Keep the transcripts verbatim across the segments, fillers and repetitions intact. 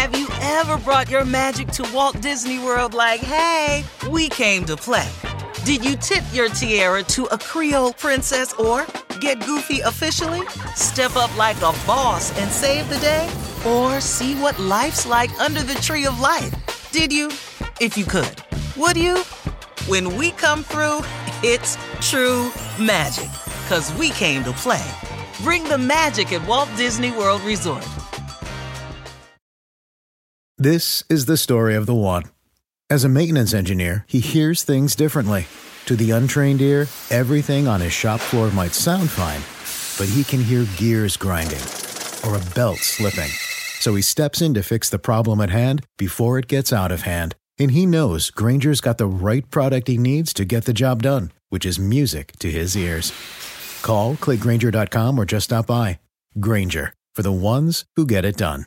Have you ever brought your magic to Walt Disney World like, hey, we came to play? Did you tip your tiara to a Creole princess or get goofy officially? Step up like a boss and save the day? Or see what life's like under the tree of life? Did you? If you could. Would you? When we come through, it's true magic. 'Cause we came to play. Bring the magic at Walt Disney World Resort. This is the story of the one. As a maintenance engineer, he hears things differently. To the untrained ear, everything on his shop floor might sound fine, but he can hear gears grinding or a belt slipping. So he steps in to fix the problem at hand before it gets out of hand. And he knows Grainger's got the right product he needs to get the job done, which is music to his ears. Call, click Grainger dot com, or just stop by. Grainger, for the ones who get it done.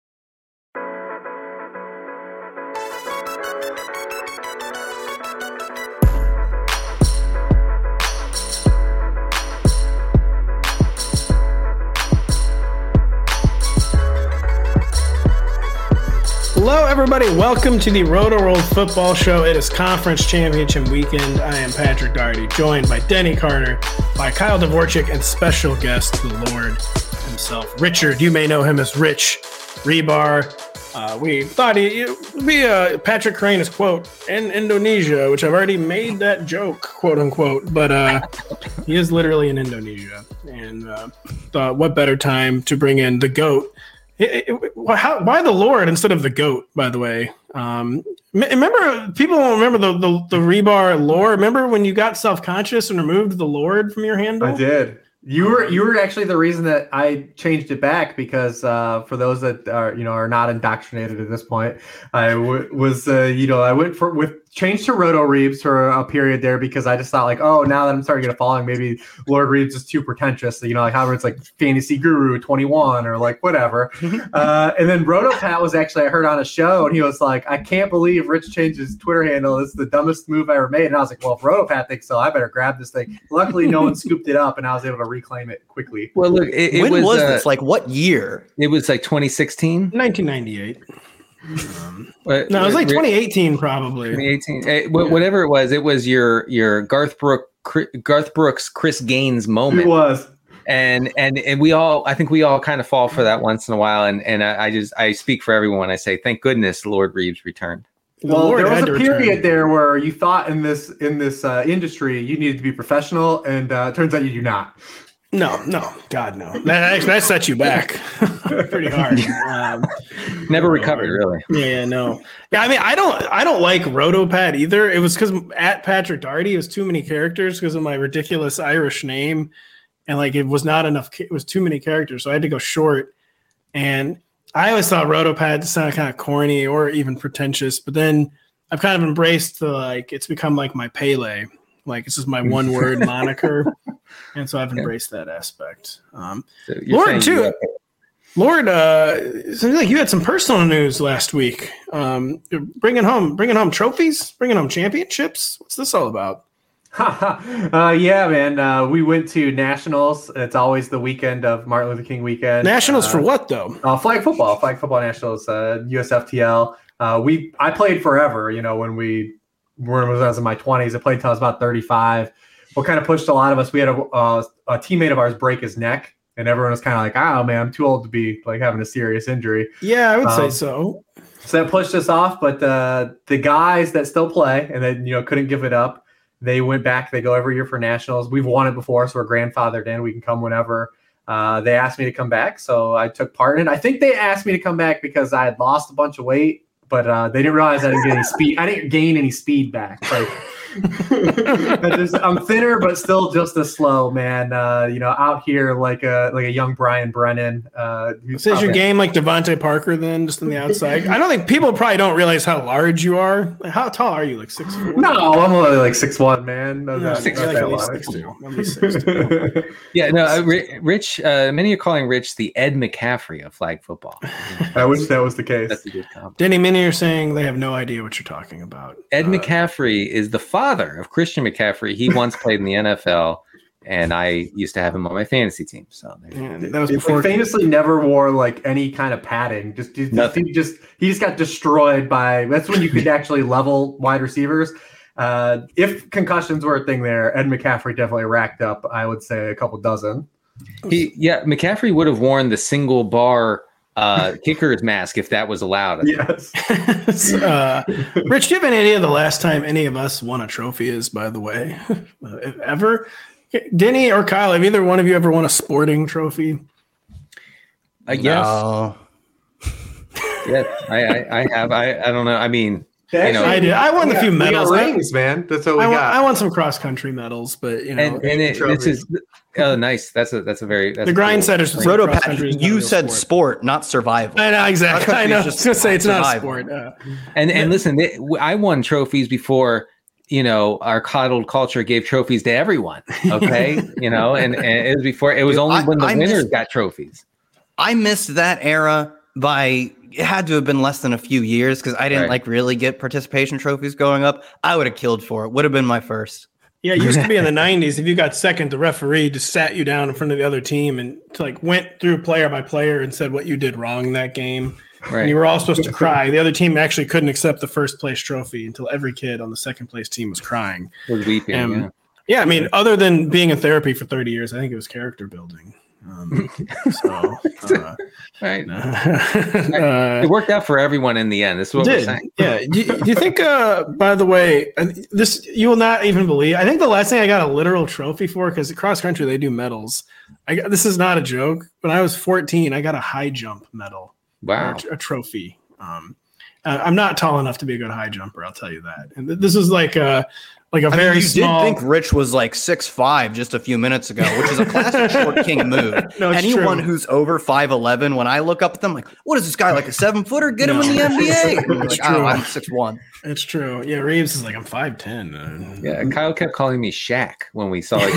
Hello, everybody. Welcome to the Roto-World Football Show. It is Conference Championship Weekend. I am Patrick Daugherty, joined by Denny Carter, by Kyle Dvorchak, and special guest, the Lord himself, Richard. You may know him as Rich Rebar. Uh, we thought he would be a Patrick Crane's quote in Indonesia, which I've already made that joke, quote unquote, but uh, he is literally in Indonesia. And uh, thought, what better time to bring in the GOAT? It, it, how, why the Lord instead of the GOAT, by the way? Um, remember, people don't remember the, the, the Rebar lore. Remember when you got self-conscious and removed the Lord from your handle? I did. You were you were actually the reason that I changed it back because uh, for those that are you know are not indoctrinated at this point, I w- was uh, you know I went for with changed to Roto Reeves for a period there because I just thought like, oh, now that I'm starting to get a following, maybe Lord Reeves is too pretentious. You know, like however it's like Fantasy Guru twenty-one or like whatever. uh, and then Roto Pat was actually I heard on a show and he was like, I can't believe Rich changed his Twitter handle. This is the dumbest move I ever made. And I was like, well, if Roto Pat thinks so, I better grab this thing. Luckily, no one scooped it up and I was able to reclaim it quickly. Well, look, it, it when was, was uh, this? Like what year? It was like twenty sixteen, nineteen ninety-eight. Um, but, no, it was like twenty eighteen, probably. twenty eighteen, it, whatever it was. It was your your Garth Brook, Garth Brooks, Chris Gaines moment. It was, and and and we all, I think we all kind of fall for that once in a while. And and I, I just I speak for everyone when I say, thank goodness Lord Reeves returned. Well, the there was a period return. there where you thought in this in this uh, industry you needed to be professional, and uh, it turns out you do not. No, no, God, no. That that set you back pretty hard. Um, Never recovered, really. Yeah, no. Yeah, I mean, I don't, I don't like RotoPat either. It was because at Patrick Daugherty, it was too many characters because of my ridiculous Irish name, and like it was not enough. It was too many characters, so I had to go short. And I always thought RotoPat sounded kind of corny or even pretentious, but then I've kind of embraced the like. It's become like my Pele. Like this is my one word moniker. And so I've embraced that aspect. Um, So Lord, too. you- Lord, uh, it seems like you had some personal news last week. Um, bringing home, bringing home trophies, bringing home championships. What's this all about? uh, yeah, man. Uh, we went to Nationals. It's always the weekend of Martin Luther King weekend. Nationals uh, for what, though? Uh, flag football, flag football nationals, uh, U S F T L. Uh, we I played forever. You know, when we when I was in my twenties, I played until I was about thirty-five. What kind of pushed a lot of us? We had a, uh, a teammate of ours break his neck, and everyone was kind of like, "Oh man, I'm too old to be like having a serious injury." Yeah, I would um, say so. So that pushed us off. But uh, the guys that still play and then you know couldn't give it up, they went back. They go every year for nationals. We've won it before, so we're grandfathered in. We can come whenever. Uh, they asked me to come back, so I took part in it. I think they asked me to come back because I had lost a bunch of weight, but uh, they didn't realize I didn't get any speed. I didn't gain any speed back. Like, I just, I'm thinner, but still just as slow, man. Uh, you know, out here like a like a young Brian Brennan. Uh, So is your game like Devontae Parker then, just on the outside? I don't think people probably don't realize how large you are. Like, how tall are you? Like six foot? No, I'm only like six one, man. No, No, not- six, not like that at least large. six two. At least six two. Yeah, no, uh, Ri- Rich. Uh, many are calling Rich the Ed McCaffrey of flag football. I wish that was the case. That's a good compliment. Denny, many are saying they have no idea what you're talking about. Ed Uh, McCaffrey is the father of Christian McCaffrey. He once played in the N F L, and I used to have him on my fantasy team. So Yeah, that was He before. famously never wore like any kind of padding. Just, just Nothing. he just he just got destroyed by. That's when you could actually level wide receivers. Uh, if concussions were a thing there, Ed McCaffrey definitely racked up, I would say, a couple dozen. he, yeah, McCaffrey would have worn the single bar uh, kicker's mask if that was allowed. Yes. uh, Rich, do you have any idea the last time any of us won a trophy is, by the way? If ever? Denny or Kyle, have either one of you ever won a sporting trophy? I guess. No. Yes, I, I, I have. I, I don't know. I mean, you know, I did. I won a few We got medals. I, rings, man. That's what we I, won, got. I won some cross country medals, but you know, and and it, this is oh nice. That's a that's a very that's the grind cool. setters. was Roto cross Pat, country is not a you real said sport. sport, not survival. I know exactly. Cross I country know. I is was just gonna say it's not a survival. sport. Uh, And and listen, they, I won trophies before. You know, our coddled culture gave trophies to everyone. Okay, you know, and, and it was before. It was Dude, only I- when the I winners missed- got trophies. I missed that era by it had to have been less than a few years because I didn't Right. like really get participation trophies growing up. I would have killed for it. Would have been my first. Yeah, it used to be in the nineties. If you got second, the referee just sat you down in front of the other team and like went through player by player and said what you did wrong in that game. Right. And you were all supposed to cry. The other team actually couldn't accept the first place trophy until every kid on the second place team was crying. Was weeping. Um, yeah. Yeah, I mean, other than being in therapy for thirty years, I think it was character building. Um, so, uh, Right. uh, It worked out for everyone in the end. This is what we're did. saying. Yeah. Do you, do you think, uh, by the way, uh, this you will not even believe? I think the last thing I got a literal trophy for, because cross country they do medals. I got, this is not a joke. When I was fourteen, I got a high jump medal, or Wow. a, a trophy. Um, uh, I'm not tall enough to be a good high jumper. I'll tell you that. And th- this is like a like a I mean, very you small. did think Rich was like six five just a few minutes ago, which is a classic short king move. No, it's Anyone true. who's over five eleven, when I look up at them, like, what is this guy, like a seven footer? Get him No. in the N B A. And you're It's like, oh, true. I'm six one. It's true. Yeah, Reeves is like I'm five ten. Uh, Yeah. Kyle kept calling me Shaq when we saw each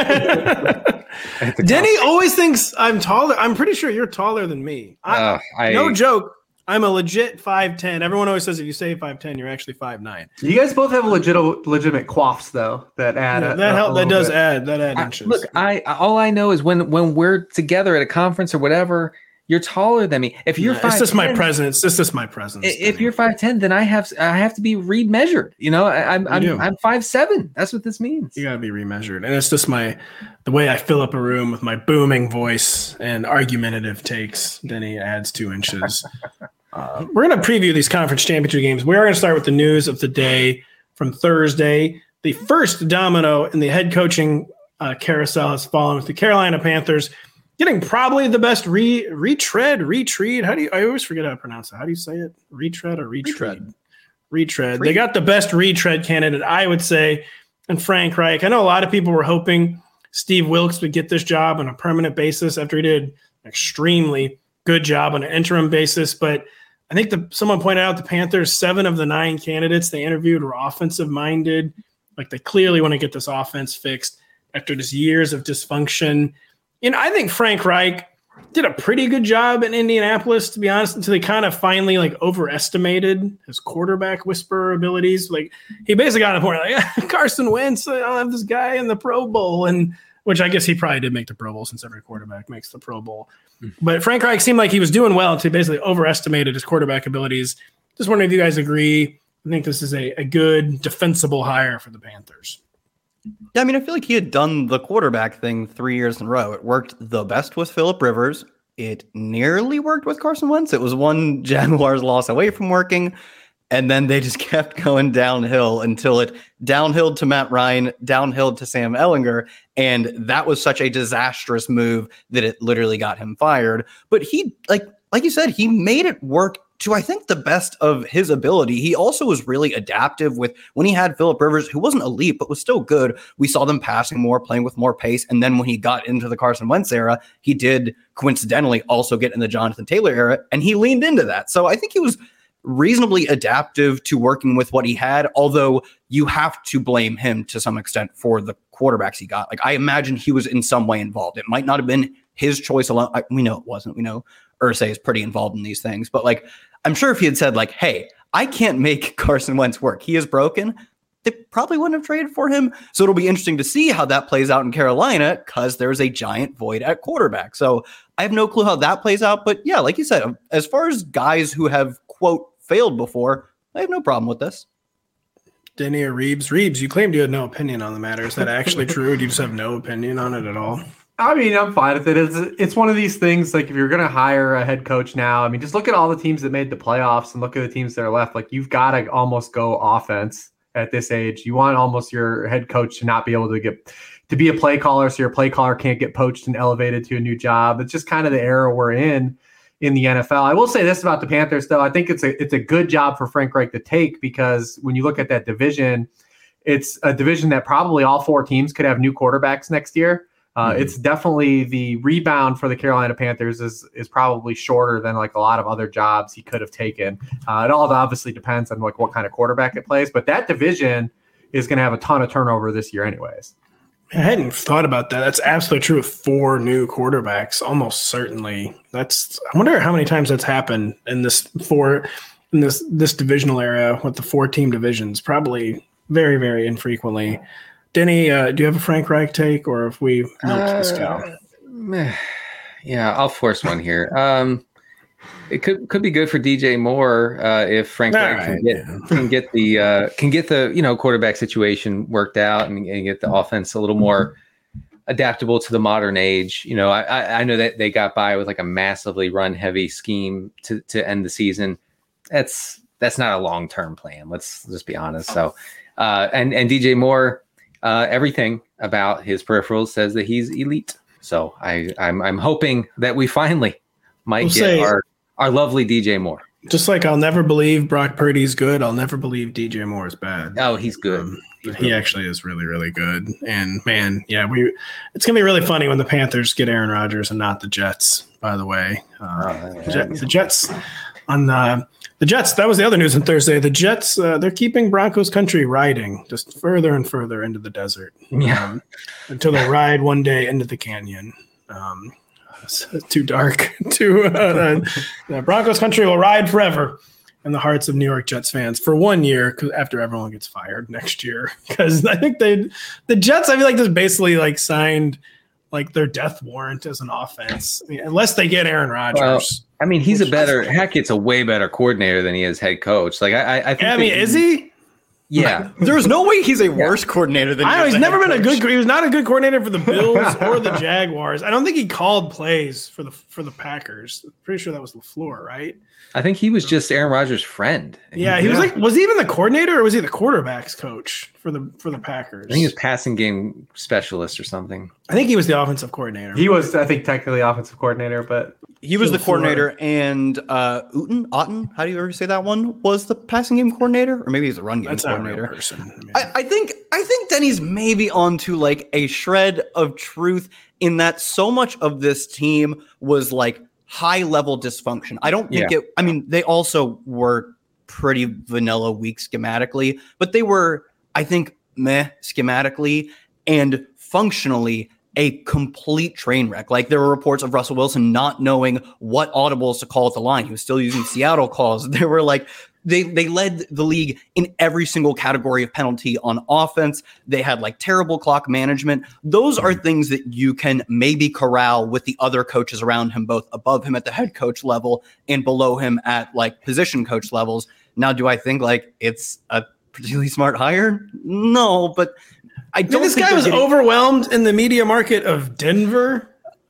other. at the Denny always thinks I'm taller. I'm pretty sure you're taller than me. I, Uh, I, no joke. I'm a legit five ten. Everyone always says if you say five ten, you're actually five nine. You guys both have legit legitimate quaffs though that add Yeah, a- that a help, that little does bit. add that add I- inches. look, I all I know is when when we're together at a conference or whatever, you're taller than me. If you're Yeah, five, it's just my presence. It's just my presence. If Denny. you're five ten, then I have I have to be remeasured. You know, I, I'm You do. I'm I'm five seven. That's what this means. You gotta be remeasured, and it's just my the way I fill up a room with my booming voice and argumentative takes. Denny adds two inches. Uh, we're gonna preview these conference championship games. We're gonna start with the news of the day from Thursday. The first domino in the head coaching uh, carousel has fallen with the Carolina Panthers getting probably the best re retread retread. How do you? I always forget how to pronounce it. How do you say it? Retread or retread? Retread. Retread. They got the best retread candidate, I would say, and Frank Reich. I know a lot of people were hoping Steve Wilkes would get this job on a permanent basis after he did an extremely good job on an interim basis. But I think the, someone pointed out the Panthers, seven of the nine candidates they interviewed were offensive minded. Like they clearly want to get this offense fixed after just years of dysfunction. You know, I think Frank Reich did a pretty good job in Indianapolis, to be honest, until they kind of finally like overestimated his quarterback whisperer abilities. Like he basically got to the point like Carson Wentz, I'll have this guy in the Pro Bowl, and which I guess he probably did make the Pro Bowl since every quarterback makes the Pro Bowl. Mm-hmm. But Frank Reich seemed like he was doing well until he basically overestimated his quarterback abilities. Just wondering if you guys agree. I think this is a, a good defensible hire for the Panthers. Yeah, I mean, I feel like he had done the quarterback thing three years in a row. It worked the best with Phillip Rivers. It nearly worked with Carson Wentz. It was one Jaguars loss away from working. And then they just kept going downhill until it downhill to Matt Ryan, downhill to Sam Ehlinger. And that was such a disastrous move that it literally got him fired. But he, like, like you said, he made it work to, I think, the best of his ability. He also was really adaptive with when he had Phillip Rivers, who wasn't elite, but was still good. We saw them passing more, playing with more pace. And then when he got into the Carson Wentz era, he did coincidentally also get in the Jonathan Taylor era, and he leaned into that. So I think he was reasonably adaptive to working with what he had, although you have to blame him to some extent for the quarterbacks he got. Like, I imagine he was in some way involved. It might not have been his choice alone. I, we know it wasn't. We know Irsay is pretty involved in these things, but like, I'm sure if he had said like, hey, I can't make Carson Wentz work, he is broken, they probably wouldn't have traded for him. So it'll be interesting to see how that plays out in Carolina because there's a giant void at quarterback. So I have no clue how that plays out. But yeah, like you said, as far as guys who have, quote, failed before, I have no problem with this. Denny or Reeves? Reeves, you claimed you had no opinion on the matter. Is that actually true? Or do you just have no opinion on it at all? I mean, I'm fine with it. It's, it's one of these things, like if you're going to hire a head coach now, I mean, just look at all the teams that made the playoffs and look at the teams that are left. Like you've got to almost go offense at this age. You want almost your head coach to not be able to get to be a play caller, so your play caller can't get poached and elevated to a new job. It's just kind of the era we're in in the N F L. I will say this about the Panthers, though. I think it's a it's a good job for Frank Reich to take because when you look at that division, it's a division that probably all four teams could have new quarterbacks next year. Uh, mm-hmm. It's definitely the rebound for the Carolina Panthers is is probably shorter than like a lot of other jobs he could have taken. Uh, it all obviously depends on like what kind of quarterback it plays, but that division is going to have a ton of turnover this year anyways. I hadn't thought about that. That's absolutely true with four new quarterbacks, almost certainly. That's I wonder how many times that's happened in this four in this this divisional area with the four team divisions. Probably very, very infrequently. Denny, uh, do you have a Frank Reich take, or if we milked uh, this cow? Yeah, I'll force one here. Um, it could could be good for D J Moore uh, if Frank Reich right, can get yeah. can get the uh, can get the you know quarterback situation worked out and, and get the offense a little more adaptable to the modern age. You know, I I know that they got by with like a massively run heavy scheme to to end the season. That's that's not a long term plan. Let's just be honest. So, uh, and and D J Moore. Uh, everything about his peripherals says that he's elite. So I, I'm I'm hoping that we finally might we'll get say, our, our lovely D J Moore. Just like I'll never believe Brock Purdy's good, I'll never believe D J Moore is bad. Oh, he's good. Um, he's he good. Actually is really, really good. And man, yeah, we it's gonna be really funny when the Panthers get Aaron Rodgers and not the Jets. By the way, uh, oh, yeah. the, Jets, the Jets on the. The Jets, that was the other news on Thursday. The Jets, uh, they're keeping Broncos country riding just further and further into the desert yeah. um, until they ride one day into the canyon. Um, it's too dark. too, uh, uh, Broncos country will ride forever in the hearts of New York Jets fans for one year after everyone gets fired next year. Because I think they, the Jets, I feel like just basically like signed like their death warrant as an offense, I mean, unless they get Aaron Rodgers. Well, I mean, he's a better Hackett's a way better coordinator than he is head coach. Like I, I think. I mean, is he? Yeah. There's no way he's a worse yeah. coordinator than. I know he's never been coach. a good. He was not a good coordinator for the Bills or the Jaguars. I don't think he called plays for the for the Packers. Pretty sure that was LaFleur, right? I think he was just Aaron Rodgers' friend. Yeah, he, he was like, was he even the coordinator or was he the quarterbacks coach for the for the Packers? I think he was passing game specialist or something. I think he was the offensive coordinator. He was, I think, technically offensive coordinator, but he was the coordinator, and uh, Uten, Otten, how do you ever say that one? Was the passing game coordinator, or maybe he's a run game That's coordinator. Not a real person. I, mean, I, I think I think Denny's maybe onto like a shred of truth in that so much of this team was like high level dysfunction. I don't think yeah. it. I mean, they also were pretty vanilla weak schematically, but they were, I think, meh schematically and functionally a complete train wreck. Like there were reports of Russell Wilson not knowing what audibles to call at the line. He was still using Seattle calls. They were like, they they led the league in every single category of penalty on offense. They had like terrible clock management. Those are things that you can maybe corral with the other coaches around him, both above him at the head coach level and below him at like position coach levels. Now, do I think like it's a particularly smart hire? No, but I don't. I mean, this think guy was getting- overwhelmed in the media market of Denver.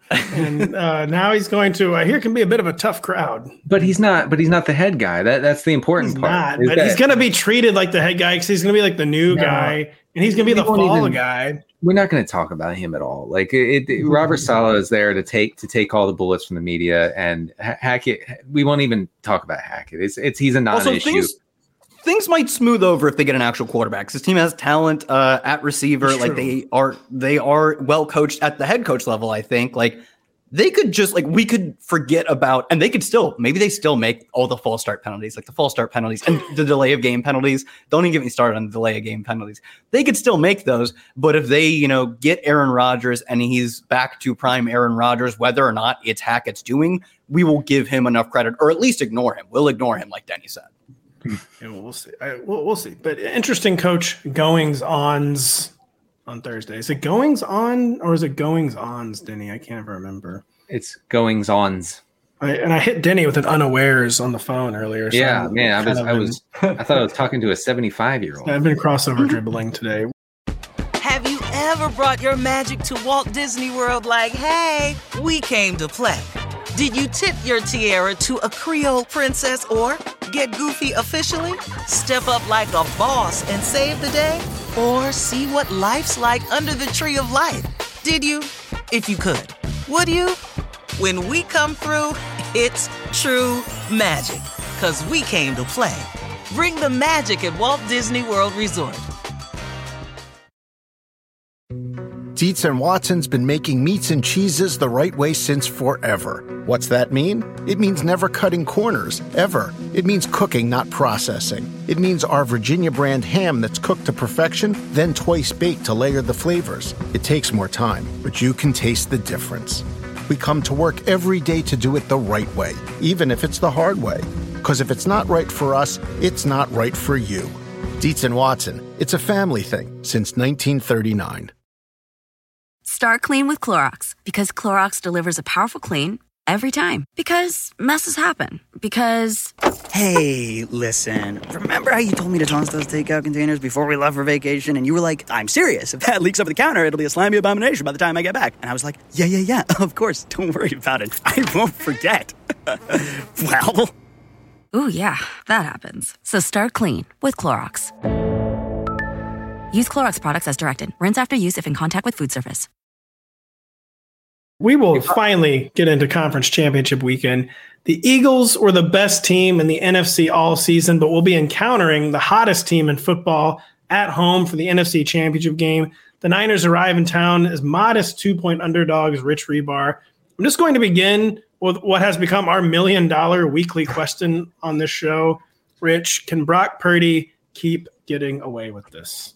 and uh, now he's going to. Uh, here can be a bit of a tough crowd, but he's not. But he's not the head guy. That that's the important he's part. Not, but that, he's going to be treated like the head guy because he's going to be like the new no, guy, and he's going to be the fall even, guy. We're not going to talk about him at all. Like it, it, Robert Saleh is there to take to take all the bullets from the media, and Hackett. We won't even talk about Hackett. It's it's he's a non-issue. Also, things, things might smooth over if they get an actual quarterback. This team has talent uh, at receiver. It's like true. they are they are well coached at the head coach level. I think like. They could just like we could forget about, and they could still maybe they still make all the false start penalties, like the false start penalties and the delay of game penalties. Don't even get me started on the delay of game penalties. They could still make those, but if they, you know, get Aaron Rodgers and he's back to prime Aaron Rodgers, whether or not it's Hackett's doing, we will give him enough credit, or at least ignore him. We'll ignore him, like Denny said. Yeah, we'll see. I, we'll, we'll see. But interesting coach goings ons on Thursday. Is it goings on or is it goings ons, Denny? I can't ever remember. It's goings ons. I, and I hit Denny with an unawares on the phone earlier. So yeah, I'm man, I was, been, I was, I thought I was talking to a seventy-five year old. I've been crossover dribbling today. Have you ever brought your magic to Walt Disney World like, hey, we came to play? Did you tip your tiara to a Creole princess or get goofy officially? Step up like a boss and save the day? Or see what life's like under the tree of life? Did you? If you could. Would you? When we come through, it's true magic. 'Cause we came to play. Bring the magic at Walt Disney World Resort. Dietz and Watson's been making meats and cheeses the right way since forever. What's that mean? It means never cutting corners, ever. It means cooking, not processing. It means our Virginia brand ham that's cooked to perfection, then twice baked to layer the flavors. It takes more time, but you can taste the difference. We come to work every day to do it the right way, even if it's the hard way. Because if it's not right for us, it's not right for you. Dietz and Watson, it's a family thing since nineteen thirty-nine. Start clean with Clorox, because Clorox delivers a powerful clean every time. Because messes happen. Because... Hey, listen. Remember how you told me to toss those takeout containers before we left for vacation? And you were like, I'm serious. If that leaks over the counter, it'll be a slimy abomination by the time I get back. And I was like, yeah, yeah, yeah, of course. Don't worry about it. I won't forget. Well... Ooh, yeah, that happens. So start clean with Clorox. Use Clorox products as directed. Rinse after use if in contact with food surface. We will finally get into conference championship weekend. The Eagles were the best team in the N F C all season, but we'll be encountering the hottest team in football at home for the N F C championship game. The Niners arrive in town as modest two-point underdogs, Rich Rebar. I'm just going to begin with what has become our million-dollar weekly question on this show. Rich, can Brock Purdy keep getting away with this?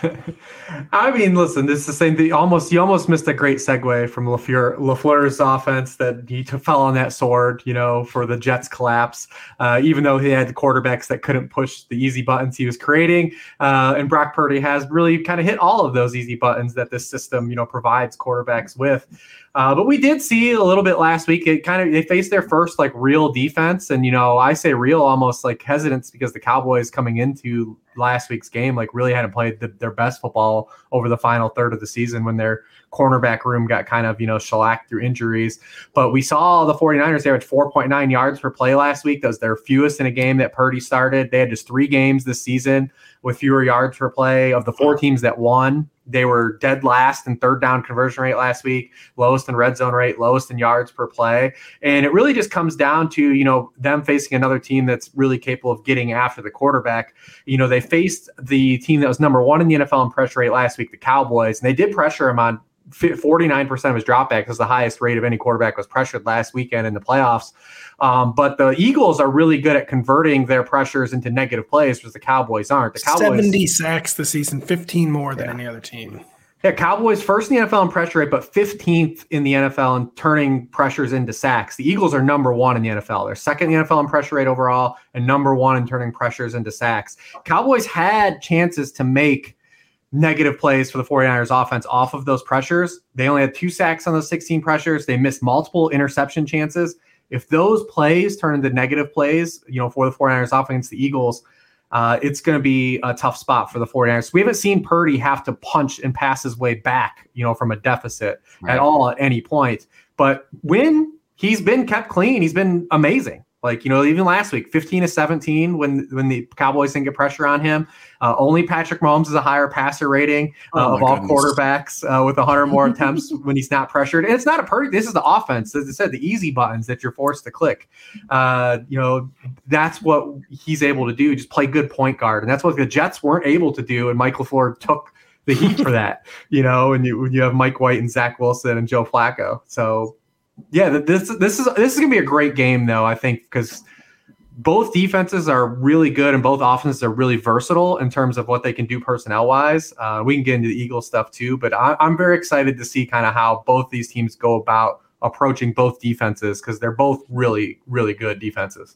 I mean, listen, this is the same thing. Almost, you almost missed a great segue from LaFleur, LaFleur's offense that he fell on that sword, you know, for the Jets collapse, uh, even though he had the quarterbacks that couldn't push the easy buttons he was creating. Uh, and Brock Purdy has really kind of hit all of those easy buttons that this system, you know, provides quarterbacks with. Uh, but we did see a little bit last week. It kind of they faced their first like real defense, and you know I say real almost like hesitance because the Cowboys coming into last week's game like really hadn't played the, their best football over the final third of the season when their cornerback room got kind of you know shellacked through injuries. But we saw the 49ers there at four point nine yards per play last week. That was their fewest in a game that Purdy started. They had just three games this season with fewer yards per play. Of the four teams that won, they were dead last in third down conversion rate last week, lowest in red zone rate, lowest in yards per play. And it really just comes down to, you know, them facing another team that's really capable of getting after the quarterback. You know, they faced the team that was number one in the N F L in pressure rate last week, the Cowboys, and they did pressure him on forty-nine percent of his dropback. Is the highest rate of any quarterback was pressured last weekend in the playoffs. Um, but the Eagles are really good at converting their pressures into negative plays, because the Cowboys aren't. The Cowboys seventy sacks this season, fifteen more than yeah. any other team. Yeah, Cowboys first in the N F L in pressure rate, but fifteenth in the N F L in turning pressures into sacks. The Eagles are number one in the N F L. They're second in the N F L in pressure rate overall and number one in turning pressures into sacks. Cowboys had chances to make negative plays for the 49ers offense off of those pressures. They only had two sacks on those sixteen pressures. They missed multiple interception chances. If those plays turn into negative plays, you know, for the 49ers offense, the Eagles, uh, it's going to be a tough spot for the 49ers. We haven't seen Purdy have to punch and pass his way back, you know, from a deficit right. at all at any point. But when he's been kept clean, he's been amazing. Like, you know, even last week, fifteen to seventeen, when when the Cowboys didn't get pressure on him. Uh, only Patrick Mahomes is a higher passer rating uh, oh of all goodness. quarterbacks uh, with one hundred more attempts when he's not pressured. And it's not a Purdy. This is the offense. As I said, the easy buttons that you're forced to click. Uh, you know, that's what he's able to do. Just play good point guard. And that's what the Jets weren't able to do. And Mike LaFleur took the heat for that, you know, and you, you have Mike White and Zach Wilson and Joe Flacco. So, yeah, this this is this is gonna be a great game, though. I think because both defenses are really good and both offenses are really versatile in terms of what they can do personnel wise. Uh, we can get into the Eagles stuff too, but I, I'm very excited to see kind of how both these teams go about approaching both defenses because they're both really really good defenses.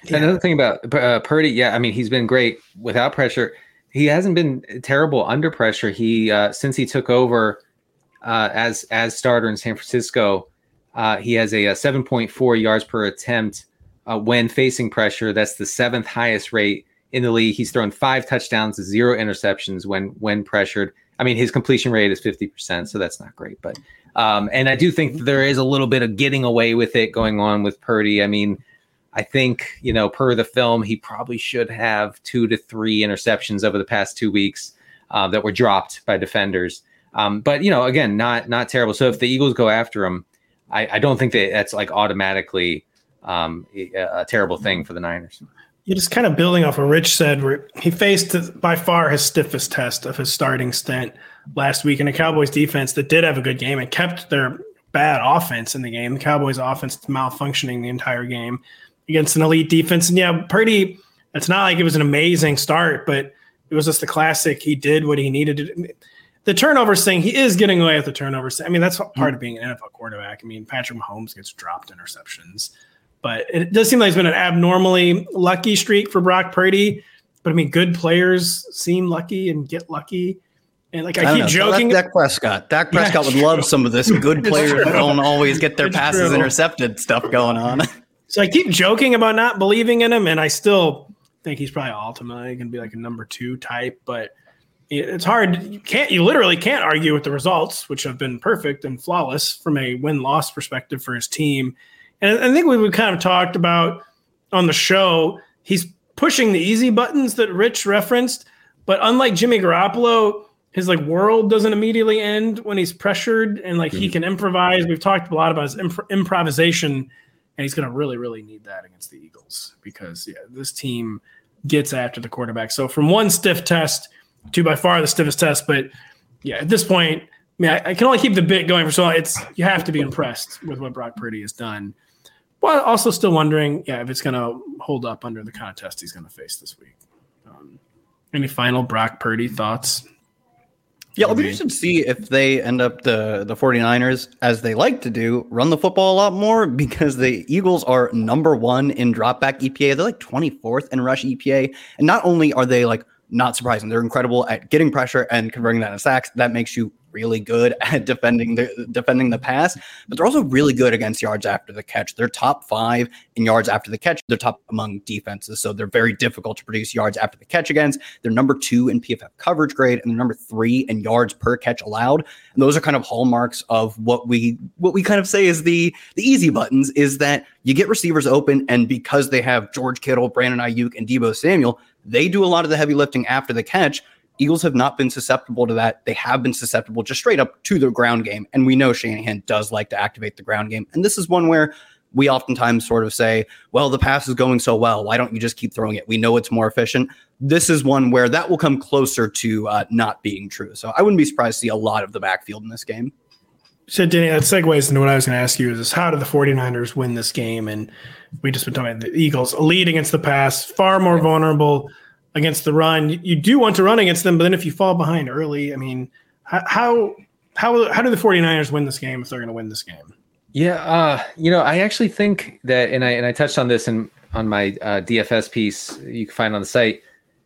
Yeah. Another thing about uh, Purdy, yeah, I mean, he's been great without pressure. He hasn't been terrible under pressure. He uh, since he took over uh, as as starter in San Francisco, uh, he has a, a seven point four yards per attempt uh, when facing pressure. That's the seventh highest rate in the league. He's thrown five touchdowns, zero interceptions when when pressured. I mean, his completion rate is fifty percent, so that's not great. But um, and I do think there is a little bit of getting away with it going on with Purdy. I mean, I think, you know, per the film, he probably should have two to three interceptions over the past two weeks uh, that were dropped by defenders. Um, but, you know, again, not not terrible. So if the Eagles go after him, I, I don't think that that's like automatically um, a, a terrible thing for the Niners. You're just kind of building off what Rich said, where he faced by far his stiffest test of his starting stint last week in a Cowboys defense that did have a good game and kept their bad offense in the game. The Cowboys offense malfunctioning the entire game against an elite defense. And yeah, Purdy, it's not like it was an amazing start, but it was just the classic. He did what he needed to do. The turnovers thing, he is getting away with the turnovers. I mean, that's part of being an N F L quarterback. I mean, Patrick Mahomes gets dropped interceptions. But it does seem like it's been an abnormally lucky streak for Brock Purdy. But, I mean, good players seem lucky and get lucky. And, like, I, I keep know. joking. Dak Prescott. Dak Prescott yeah, would true. love some of this good players that don't always get their it's passes true. intercepted stuff going on. So I keep joking about not believing in him, and I still think he's probably ultimately going to be like a number two type. But it's hard. You can't. You literally can't argue with the results, which have been perfect and flawless from a win-loss perspective for his team. And I think we kind of talked about on the show, he's pushing the easy buttons that Rich referenced. But unlike Jimmy Garoppolo, his like world doesn't immediately end when he's pressured, and like mm-hmm. he can improvise. We've talked a lot about his imp- improvisation, and he's going to really, really need that against the Eagles because yeah, this team gets after the quarterback. So from one stiff test to by far the stiffest test, but yeah, at this point, I mean, I, I can only keep the bit going for so long. It's you have to be impressed with what Brock Purdy has done. But also still wondering, yeah, if it's going to hold up under the kind of test he's going to face this week. Um, any final Brock Purdy thoughts? Yeah, I'll be interested to see if they end up the, the 49ers, as they like to do, run the football a lot more because the Eagles are number one in dropback E P A. They're like twenty-fourth in rush E P A. And not only are they like not surprising, they're incredible at getting pressure and converting that into sacks. That makes you really good at defending the defending the pass, but they're also really good against yards after the catch. They're top five in yards after the catch. They're top among defenses, so they're very difficult to produce yards after the catch against. They're number two in P F F coverage grade, and they're number three in yards per catch allowed. And those are kind of hallmarks of what we what we kind of say is the the easy buttons, is that you get receivers open, and because they have George Kittle, Brandon Ayuk, and Deebo Samuel, they do a lot of the heavy lifting after the catch. Eagles have not been susceptible to that. They have been susceptible just straight up to the ground game. And we know Shanahan does like to activate the ground game. And this is one where we oftentimes sort of say, well, the pass is going so well. Why don't you just keep throwing it? We know it's more efficient. This is one where that will come closer to uh, not being true. So I wouldn't be surprised to see a lot of the backfield in this game. So, Danny, that segues into what I was going to ask you is how do the 49ers win this game? And we just been talking about the Eagles, elite against the pass, far more vulnerable against the run. You do want to run against them, but then if you fall behind early, I mean, how how how do the 49ers win this game if they're going to win this game? Yeah, uh, you know, I actually think that, and I and I touched on this in on my uh, D F S piece you can find on the site.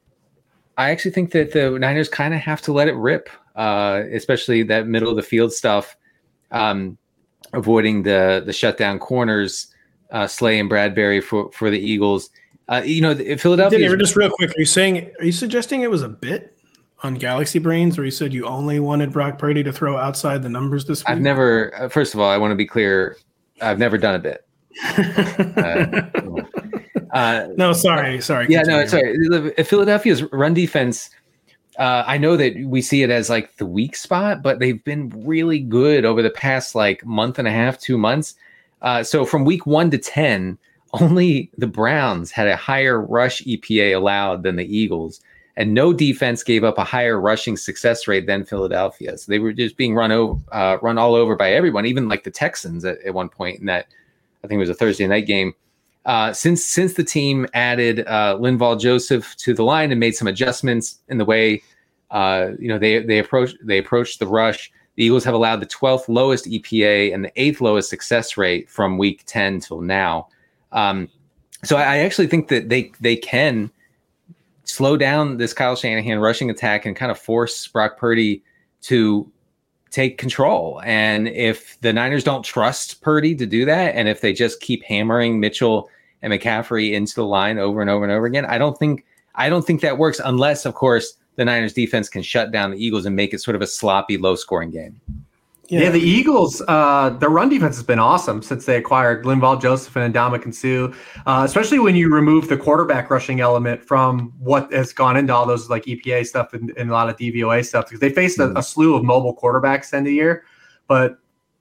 I actually think that the Niners kind of have to let it rip, uh, especially that middle of the field stuff, um, avoiding the the shutdown corners, uh, Slay and Bradbury for for the Eagles. Uh, you know, Philadelphia. Denny, just real quick, are you saying, are you suggesting it was a bit on Galaxy Brains where you said you only wanted Brock Purdy to throw outside the numbers this week? I've never, uh, first of all, I want to be clear. I've never done a bit. uh, uh, no, sorry. Sorry. Yeah, continue. no, sorry. Philadelphia's run defense, uh, I know that we see it as like the weak spot, but they've been really good over the past like month and a half, two months. Uh, so from week one to ten, only the Browns had a higher rush E P A allowed than the Eagles, and no defense gave up a higher rushing success rate than Philadelphia. So they were just being run over, uh, run all over by everyone, even like the Texans at, at one point in that, I think it was a Thursday night game. Uh, since since the team added uh, Linval Joseph to the line and made some adjustments in the way uh, you know they they approach they approached the rush, the Eagles have allowed the twelfth lowest E P A and the eighth lowest success rate from week ten till now. Um, so I actually think that they they can slow down this Kyle Shanahan rushing attack and kind of force Brock Purdy to take control. And if the Niners don't trust Purdy to do that, and if they just keep hammering Mitchell and McCaffrey into the line over and over and over again, I don't think I don't think that works unless, of course, the Niners defense can shut down the Eagles and make it sort of a sloppy, low-scoring game. Yeah, yeah the Eagles, uh, their run defense has been awesome since they acquired Linval Joseph and Ndamukong Suh, uh, especially when you remove the quarterback rushing element from what has gone into all those like E P A stuff and, and a lot of D V O A stuff, because they faced a, a slew of mobile quarterbacks end of the year. But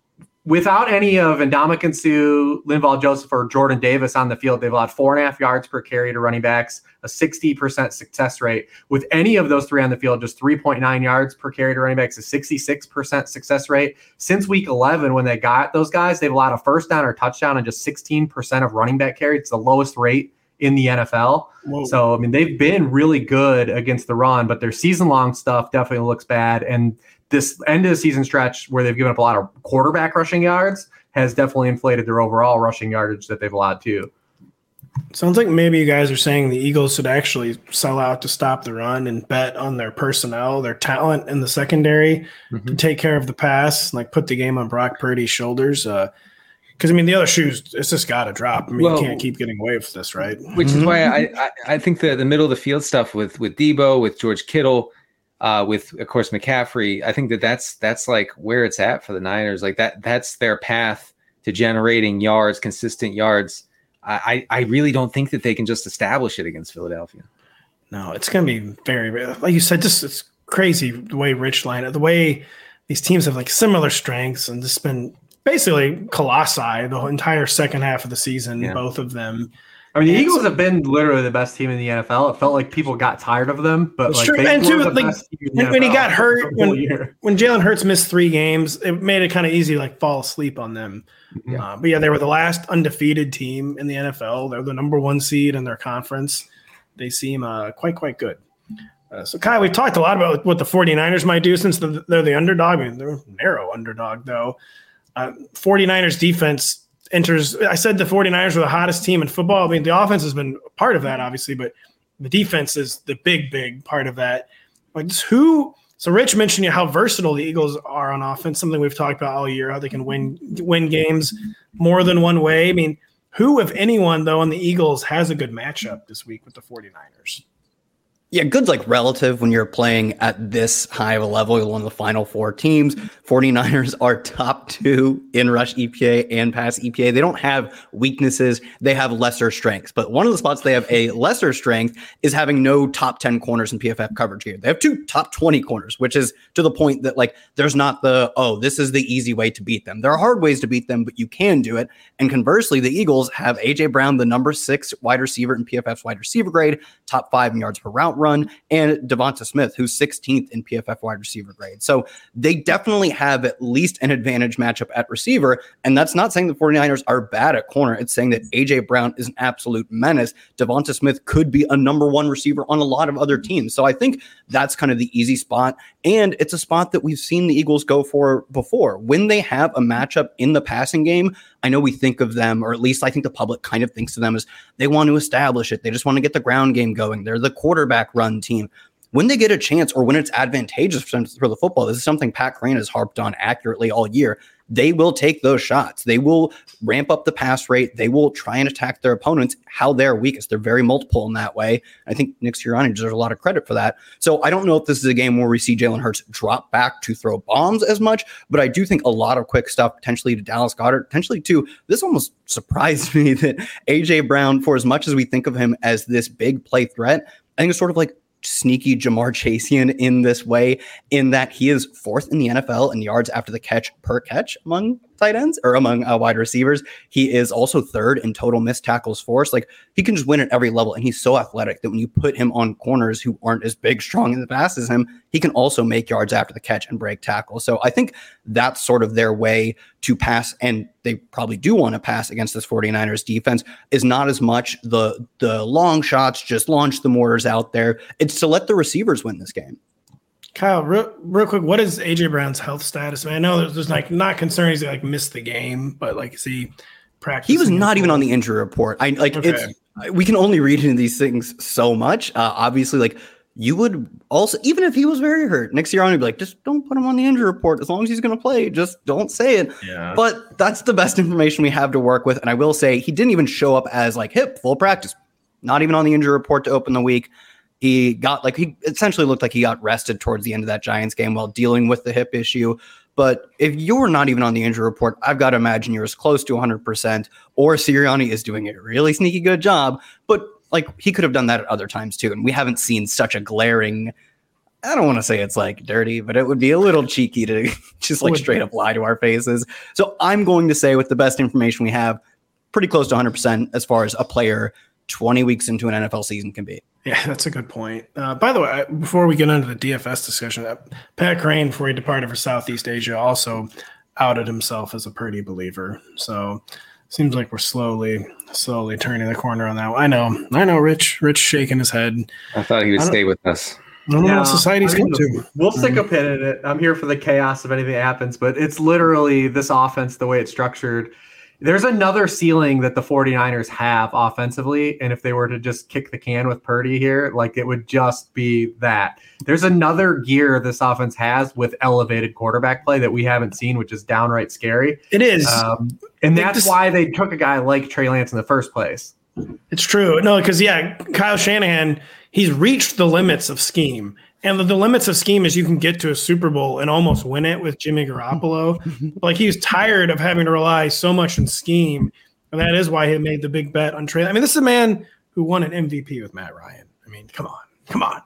without any of Ndamukong Suh, Linval Joseph, or Jordan Davis on the field, they've allowed four and a half yards per carry to running backs, a sixty percent success rate. With any of those three on the field, just three point nine yards per carry to running backs, a sixty-six percent success rate. Since week eleven, when they got those guys, they've allowed a first down or touchdown and just sixteen percent of running back carry. It's the lowest rate in the N F L. Whoa. So, I mean, they've been really good against the run, but their season-long stuff definitely looks bad. And this end of the season stretch where they've given up a lot of quarterback rushing yards has definitely inflated their overall rushing yardage that they've allowed too. Sounds like maybe you guys are saying the Eagles should actually sell out to stop the run and bet on their personnel, their talent in the secondary mm-hmm. to take care of the pass, like put the game on Brock Purdy's shoulders. Uh, Because, I mean, the other shoes, it's just got to drop. I mean, well, you can't keep getting away with this, right? Which is why I, I, I think the, the middle of the field stuff with with Debo, with George Kittle, uh, with, of course, McCaffrey, I think that that's, that's like where it's at for the Niners. Like that, that's their path to generating yards, consistent yards. I, I really don't think that they can just establish it against Philadelphia. No, it's going to be very, like you said, just it's crazy the way Rich lined it, the way these teams have like similar strengths and just been basically colossi the entire second half of the season, yeah. both of them. I mean, the and Eagles so, have been literally the best team in the N F L. It felt like people got tired of them, but like they and were too, the like, best team in the when, N F L when he got hurt, when, year. when Jalen Hurts missed three games, it made it kind of easy to like fall asleep on them. Yeah. Uh, but yeah, they were the last undefeated team in the N F L. They're the number one seed in their conference. They seem uh, quite, quite good. Uh, so, Kyle, we've talked a lot about what the 49ers might do since the, they're the underdog. I mean, they're a narrow underdog, though. Uh, 49ers defense enters. I said the 49ers were the hottest team in football. I mean, the offense has been part of that, obviously, but the defense is the big, big part of that. Like, just who – so Rich mentioned how versatile the Eagles are on offense, something we've talked about all year, how they can win win games more than one way. I mean, who, if anyone, though, on the Eagles has a good matchup this week with the 49ers? Yeah, good's like relative when you're playing at this high of a level. You're one of the final four teams. 49ers are top two in rush E P A and pass E P A. They don't have weaknesses. They have lesser strengths. But one of the spots they have a lesser strength is having no top ten corners in P F F coverage here. They have two top twenty corners, which is to the point that like there's not the, oh, this is the easy way to beat them. There are hard ways to beat them, but you can do it. And conversely, the Eagles have A J Brown, the number six wide receiver in P F F's wide receiver grade, top five in yards per route run, and Devonta Smith, who's sixteenth in P F F wide receiver grade. So they definitely have at least an advantage matchup at receiver. And that's not saying the 49ers are bad at corner. It's saying that A J Brown is an absolute menace. Devonta Smith could be a number one receiver on a lot of other teams. So I think that's kind of the easy spot. And it's a spot that we've seen the Eagles go for before. When they have a matchup in the passing game, I know we think of them, or at least I think the public kind of thinks of them as they want to establish it. They just want to get the ground game going. They're the quarterback run team. When they get a chance or when it's advantageous for the football, this is something Pat Crane has harped on accurately all year. They will take those shots. They will ramp up the pass rate. They will try and attack their opponents how they're weakest. They're very multiple in that way. I think Nick Sirianni deserves a lot of credit for that. So I don't know if this is a game where we see Jalen Hurts drop back to throw bombs as much, but I do think a lot of quick stuff, potentially to Dallas Goedert, potentially to, this almost surprised me that A J Brown, for as much as we think of him as this big play threat, I think it's sort of like sneaky Jamar Chasian in this way, in that he is fourth in the N F L in yards after the catch per catch among tight ends or among uh, wide receivers. He is also third in total missed tackles forced. Like, he can just win at every level, and he's so athletic that when you put him on corners who aren't as big, strong in the pass as him, he can also make yards after the catch and break tackles. So I think that's sort of their way to pass, and they probably do want to pass against this 49ers defense, is not as much the the long shots, just launch the mortars out there. It's to let the receivers win this game. Kyle, real, real quick, what is A J Brown's health status? I mean, I know there's, there's like not concerned he's like missed the game, but like, is he practicing? He was not even on the injury report. I like okay. it's we can only read into these things so much. Uh, obviously, like you would also, even if he was very hurt next year on, you'd be like, just don't put him on the injury report. As long as he's going to play, just don't say it. Yeah. But that's the best information we have to work with. And I will say he didn't even show up as like hip full practice, not even on the injury report to open the week. He got like, he essentially looked like he got rested towards the end of that Giants game while dealing with the hip issue. But if you're not even on the injury report, I've got to imagine you're as close to one hundred percent, or Sirianni is doing a really sneaky good job. But like he could have done that at other times too. And we haven't seen such a glaring, I don't want to say it's like dirty, but it would be a little cheeky to just like straight up lie to our faces. So I'm going to say with the best information we have, pretty close to one hundred percent as far as a player twenty weeks into an N F L season can be. Yeah, that's a good point. Uh, by the way, before we get into the D F S discussion, uh, Pat Crane, before he departed for Southeast Asia, also outed himself as a Purdy believer. So seems like we're slowly, slowly turning the corner on that one. I know, I know. Rich, Rich shaking his head. I thought he would stay with us. I don't know yeah, what society's I mean, come to. We'll stick a pin in it. I'm here for the chaos of anything that happens, but it's literally this offense, the way it's structured. There's another ceiling that the 49ers have offensively, and if they were to just kick the can with Purdy here, like it would just be that. There's another gear this offense has with elevated quarterback play that we haven't seen, which is downright scary. It is. Um, and that's just, why they took a guy like Trey Lance in the first place. It's true. No, because, yeah, Kyle Shanahan, he's reached the limits of scheme. And the, the limits of scheme is you can get to a Super Bowl and almost win it with Jimmy Garoppolo. Like he's tired of having to rely so much on scheme. And that is why he made the big bet on Trey. I mean, this is a man who won an M V P with Matt Ryan. I mean, come on, come on.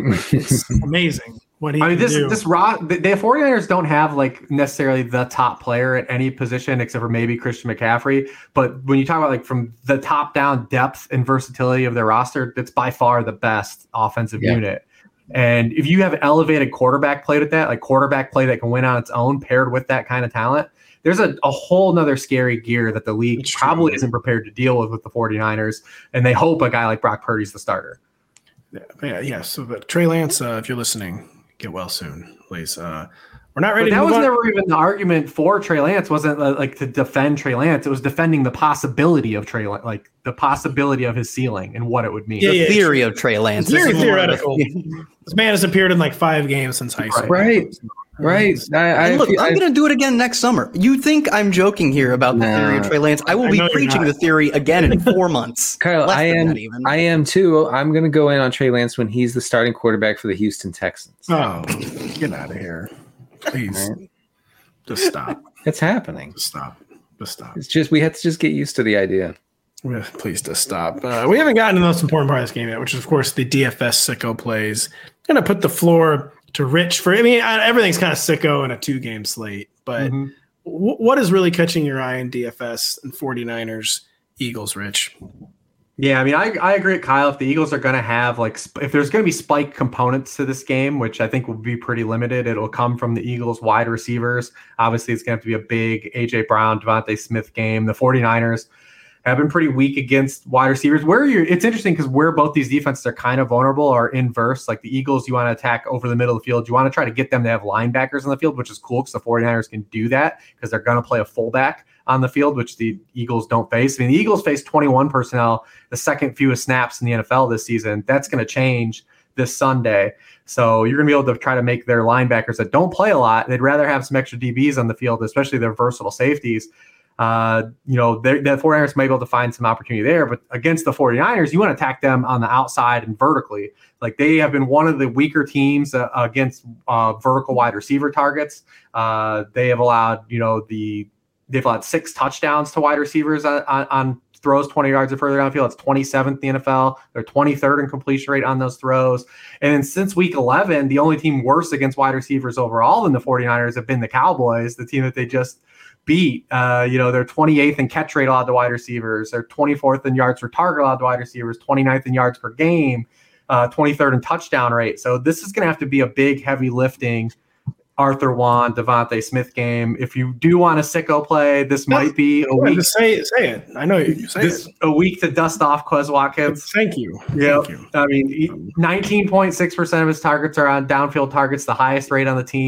It's amazing what he I mean, can this, do. this raw, the, the 49ers don't have like necessarily the top player at any position except for maybe Christian McCaffrey. But when you talk about like from the top down depth and versatility of their roster, that's by far the best offensive yeah. unit. And if you have elevated quarterback play with that, like quarterback play that can win on its own paired with that kind of talent, there's a, a whole nother scary gear that the league it's probably true. isn't prepared to deal with with the 49ers. And they hope a guy like Brock Purdy's the starter. Yeah. Yeah. yeah. So but Trey Lance, uh, if you're listening, get well soon, please. Uh, we're not ready but to that move was on. Never even the argument for Trey Lance. Wasn't uh, like to defend Trey Lance. It was defending the possibility of Trey Lance, like the possibility of his ceiling and what it would mean. Yeah, the yeah, theory of Trey Lance. It's very theoretical. This man has appeared in like five games since high school. Right. Right. I, I, look, I, I'm going to do it again next summer. You think I'm joking here about the nah, theory of Trey Lance? I will I be preaching the theory again in four months. Kyle, Less I am. I am too. I'm going to go in on Trey Lance when he's the starting quarterback for the Houston Texans. Oh, get out of here, please. Right. Just stop. It's happening. Just stop. Just stop. It's just we have to just get used to the idea. Yeah, please just stop. Uh, we haven't gotten to the most important part of this game yet, which is, of course, the D F S sicko plays. I'm going to put the floor to Rich for, I mean, everything's kind of sicko in a two-game slate, but mm-hmm. w- what is really catching your eye in D F S and 49ers, Eagles, Rich? Yeah, I mean, I, I agree with Kyle. If the Eagles are going to have, like, sp- if there's going to be spike components to this game, which I think will be pretty limited, it'll come from the Eagles wide receivers. Obviously, it's going to have to be a big A J Brown, Devontae Smith game. The 49ers have been pretty weak against wide receivers. Where you it's interesting because where both these defenses are kind of vulnerable are inverse. Like the Eagles, you want to attack over the middle of the field. You want to try to get them to have linebackers on the field, which is cool because the 49ers can do that because they're going to play a fullback on the field, which the Eagles don't face. I mean, the Eagles face twenty-one personnel, the second fewest snaps in the N F L this season. That's going to change this Sunday. So you're going to be able to try to make their linebackers that don't play a lot, they'd rather have some extra D Bs on the field, especially their versatile safeties. Uh, you know, the 49ers may be able to find some opportunity there, but against the 49ers, you want to attack them on the outside and vertically. Like they have been one of the weaker teams uh, against uh, vertical wide receiver targets. Uh, they have allowed, you know, the they've allowed six touchdowns to wide receivers on, on, on throws twenty yards or further downfield. It's twenty-seventh in the N F L. They're twenty-third in completion rate on those throws. And then since week eleven, the only team worse against wide receivers overall than the 49ers have been the Cowboys, the team that they just beat. Uh, you know, they're twenty-eighth in catch rate allowed to wide receivers. They're twenty-fourth in yards per target allowed to wide receivers, twenty-ninth in yards per game, uh, twenty-third in touchdown rate. So this is going to have to be a big, heavy lifting Arthur Juan, Devontae Smith game. If you do want a sicko play, this no, might be a week. Just say it, say it. I know you say this, it. A week to dust off Quez Watkins. Thank you. Yeah. Thank you. I mean, nineteen point six percent of his targets are on downfield targets, the highest rate on the team.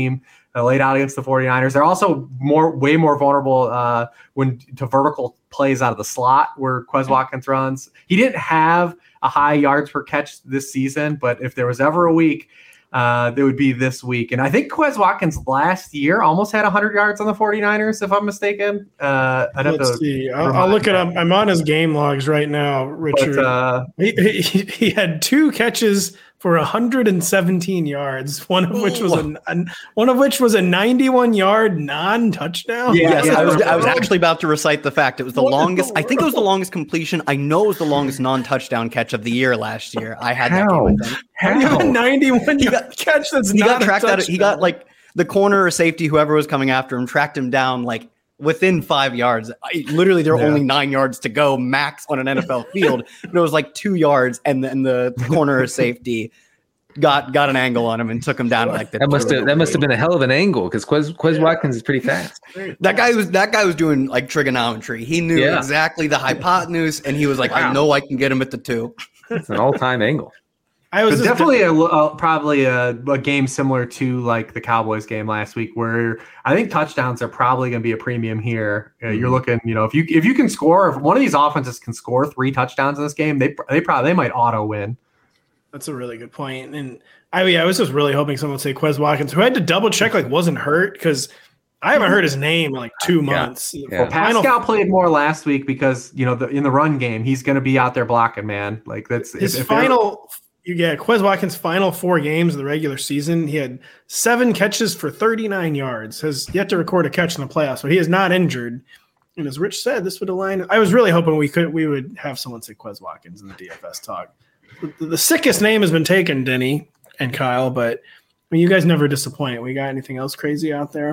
uh, laid out against the 49ers. They're also more, way more vulnerable uh, when to vertical plays out of the slot where Quez Watkins runs. He didn't have a high yards per catch this season, but if there was ever a week, uh, there would be this week. And I think Quez Watkins last year almost had one hundred yards on the 49ers, if I'm mistaken. Uh, I'd have Let's to see. I'll, I'll look it up. I'm on his game logs right now, Richard. But, uh, he, he, he had two catches for one hundred seventeen yards, one of which was a, a one of which was a ninety-one yard non-touchdown. Yeah, yes, yeah. I was I was actually about to recite the fact it was the what longest. The I think it was the longest completion. I know it was the longest non-touchdown catch of the year last year. I had that game with him. How? ninety-one he got, catch. That's he not got tracked out. He got like the corner or safety, whoever was coming after him, tracked him down like within five yards. I, literally, there were yeah. only nine yards to go max on an N F L field. But it was like two yards, and then the corner or safety got got an angle on him and took him down like that. That must have that must have been a hell of an angle because Quez, Quez yeah. Watkins is pretty fast. That guy was that guy was doing like trigonometry. He knew yeah. exactly the hypotenuse, and he was like, wow. I know I can get him at the two. It's an all time angle. I was definitely a, a, probably a, a game similar to like the Cowboys game last week, where I think touchdowns are probably going to be a premium here. Uh, mm-hmm. You're looking, you know, if you if you can score, if one of these offenses can score three touchdowns in this game, they they probably they might auto win. That's a really good point. And I mean, I was just really hoping someone would say Quez Watkins, who I had to double check, like wasn't hurt because I haven't heard his name in like two months. Yeah. Yeah. Well, Pascal Final, played more last week because you know the, in the run game he's going to be out there blocking, man. Like that's his if, if final. Yeah, Quez Watkins' final four games of the regular season, he had seven catches for thirty-nine yards. Has yet to record a catch in the playoffs, but he is not injured. And as Rich said, this would align. I was really hoping we could we would have someone say Quez Watkins in the D F S talk. The, the sickest name has been taken, Denny and Kyle, but I mean, you guys never disappoint. We got anything else crazy out there?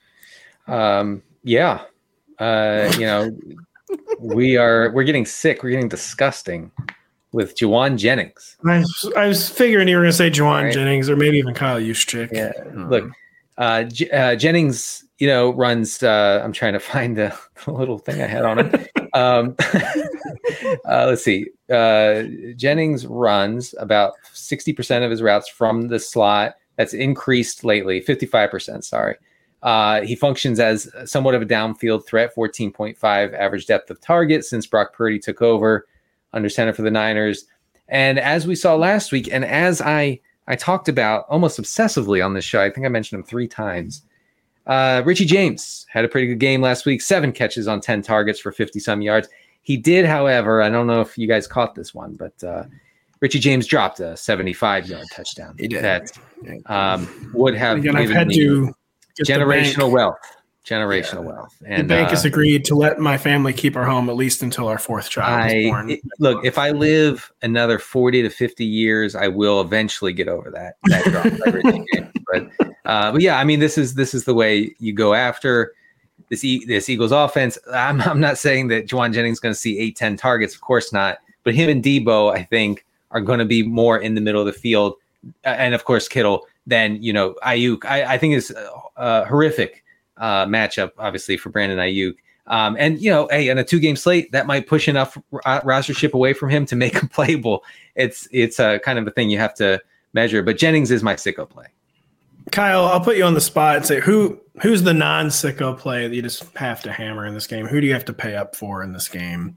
Um, yeah, uh, you know, we are we're getting sick. We're getting disgusting. With Jauan Jennings. I was, I was figuring you were going to say Jauan right. Jennings or maybe even Kyle Juszczyk. Yeah. Mm-hmm. Look, uh, J- uh, Jennings, you know, runs, uh, I'm trying to find the, the little thing I had on him. um, uh, let's see. Uh, Jennings runs about sixty percent of his routes from the slot. That's increased lately, fifty-five percent, sorry. Uh, he functions as somewhat of a downfield threat, fourteen point five average depth of target since Brock Purdy took over under center for the Niners. And as we saw last week, and as I, I talked about almost obsessively on this show, I think I mentioned him three times, uh, Richie James had a pretty good game last week, seven catches on ten targets for fifty-some yards. He did, however, I don't know if you guys caught this one, but uh, Richie James dropped a seventy-five-yard touchdown. He did. That um, would have Again, I've had to generational wealth. Generational yeah. wealth. And the bank uh, has agreed to let my family keep our home at least until our fourth child I, is born. It, look, if I live another forty to fifty years, I will eventually get over that. that drop but, uh, but yeah, I mean, this is this is the way you go after this e- this Eagles offense. I'm I'm not saying that Jauan Jennings is going to see eight, ten targets. Of course not. But him and Debo, I think, are going to be more in the middle of the field. Uh, and of course, Kittle, than, you know, Ayuk. I, I think is uh, horrific. Uh, matchup, obviously, for Brandon Ayuk. Um, and, you know, hey, on a two-game slate, that might push enough uh, rostership away from him to make him playable. It's it's a kind of a thing you have to measure. But Jennings is my sicko play. Kyle, I'll put you on the spot and say, who who's the non-sicko play that you just have to hammer in this game? Who do you have to pay up for in this game?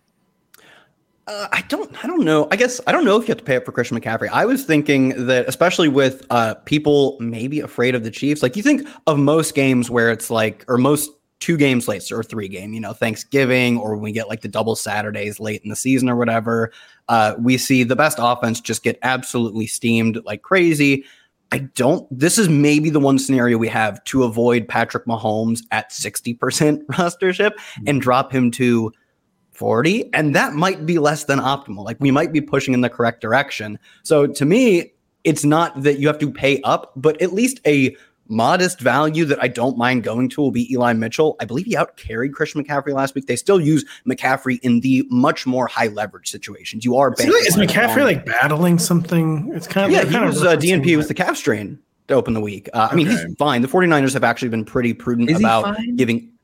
Uh, I don't I don't know. I guess I don't know if you have to pay up for Christian McCaffrey. I was thinking that, especially with uh, people maybe afraid of the Chiefs, like you think of most games where it's like, or most two game slates or three game, you know, Thanksgiving, or when we get like the double Saturdays late in the season or whatever, uh, we see the best offense just get absolutely steamed like crazy. I don't, this is maybe the one scenario we have to avoid Patrick Mahomes at sixty percent rostership mm-hmm. and drop him to forty, and that might be less than optimal. Like we might be pushing in the correct direction. So to me, it's not that you have to pay up, but at least a modest value that I don't mind going to will be Eli Mitchell. I believe he out-carried Christian McCaffrey last week. They still use McCaffrey in the much more high leverage situations. You are is, is McCaffrey like battling something? It's kind of yeah. Like, he kind was of uh, D N P with the calf strain to open the week. Uh, I mean, okay. he's fine. The 49ers have actually been pretty prudent is about giving.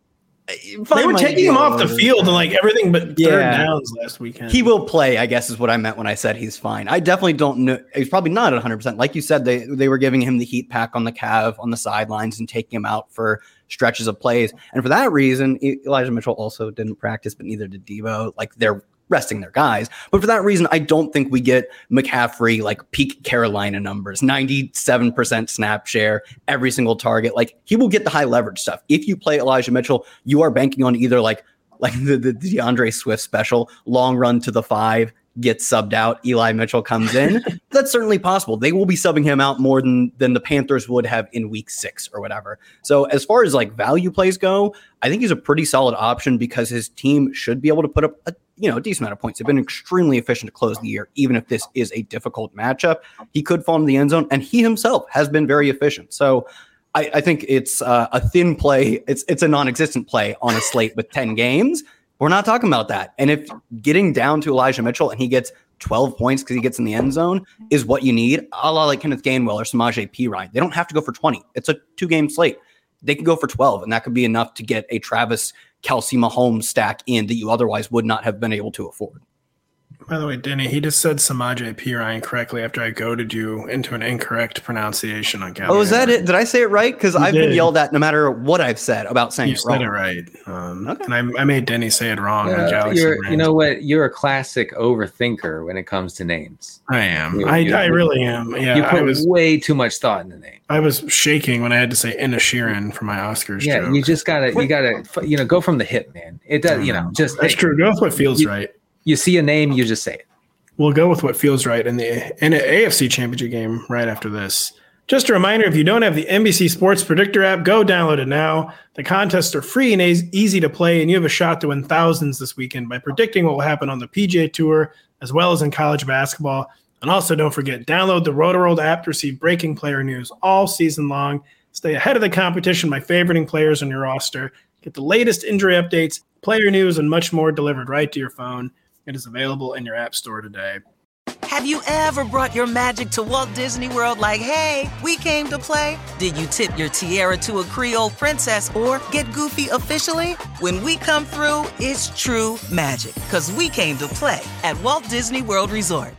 They were taking him off the field and like everything but third yeah. downs last weekend. He will play, I guess, is what I meant when I said he's fine. I definitely don't know. He's probably not at one hundred percent. Like you said, they, they were giving him the heat pack on the calf, on the sidelines, and taking him out for stretches of plays. And for that reason, Elijah Mitchell also didn't practice, but neither did Deebo. Like, they're resting their guys. But for that reason, I don't think we get McCaffrey like peak Carolina numbers, ninety-seven percent snap share, every single target. Like, he will get the high leverage stuff. If you play Elijah Mitchell, you are banking on either like like the, the DeAndre Swift special, long run to the five, gets subbed out, Eli Mitchell comes in. That's certainly possible. They will be subbing him out more than than the Panthers would have in week six or whatever. So as far as like value plays go, I think he's a pretty solid option because his team should be able to put up a you know a decent amount of points. They've been extremely efficient to close the year, even if this is a difficult matchup. He could fall in the end zone, and he himself has been very efficient. So I, I think it's uh, a thin play. It's it's a non-existent play on a slate with ten games. We're not talking about that. And if getting down to Elijah Mitchell and he gets twelve points because he gets in the end zone is what you need, a la like Kenneth Gainwell or Samaje Perine. They don't have to go for twenty. It's a two-game slate. They can go for twelve, and that could be enough to get a Travis Kelce Mahomes stack in that you otherwise would not have been able to afford. By the way, Denny, he just said Samaje Perine correctly after I goaded you into an incorrect pronunciation on Gallagher. Oh, is that it? Did I say it right? Because I've did. been yelled at no matter what I've said about saying you it wrong. You said it right. Um, okay. And I, I made Denny say it wrong. Yeah, on Galaxy you're, you know what? You're a classic overthinker when it comes to names. I am. You, I, you, I really am. Yeah, you put I was, way too much thought in the name. I was shaking when I had to say Ina Sheeran for my Oscars yeah, joke. you just gotta, you gotta, you know, go from the hip, man. It does, you know, just that's hey, true. Go with what feels you, right. You see a name, you just say it. We'll go with what feels right in the in an A F C Championship game right after this. Just a reminder, if you don't have the N B C Sports Predictor app, go download it now. The contests are free and easy to play, and you have a shot to win thousands this weekend by predicting what will happen on the P G A Tour as well as in college basketball. And also, don't forget, download the Roto-World app to receive breaking player news all season long. Stay ahead of the competition by favoriting players on your roster. Get the latest injury updates, player news, and much more delivered right to your phone. It is available in your app store today. Have you ever brought your magic to Walt Disney World like, hey, we came to play? Did you tip your tiara to a Creole princess or get goofy officially? When we come through, it's true magic, because we came to play at Walt Disney World Resort.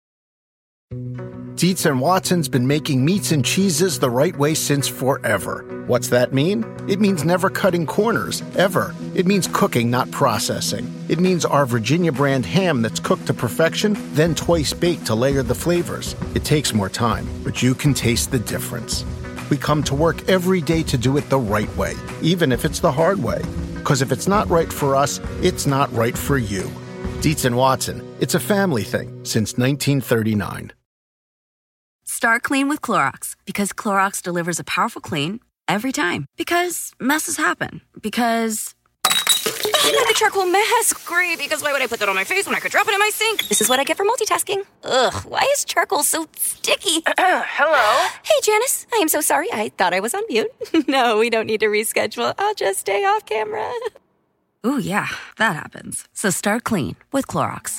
Dietz and Watson's been making meats and cheeses the right way since forever. What's that mean? It means never cutting corners, ever. It means cooking, not processing. It means our Virginia brand ham that's cooked to perfection, then twice baked to layer the flavors. It takes more time, but you can taste the difference. We come to work every day to do it the right way, even if it's the hard way. Because if it's not right for us, it's not right for you. Dietz and Watson, it's a family thing since nineteen thirty-nine. Start clean with Clorox, because Clorox delivers a powerful clean every time. Because messes happen. Because I got the charcoal mask. Great, because why would I put that on my face when I could drop it in my sink? This is what I get for multitasking. Ugh, why is charcoal so sticky? Hello? Hey, Janice. I am so sorry. I thought I was on mute. No, we don't need to reschedule. I'll just stay off camera. Ooh, yeah, that happens. So start clean with Clorox.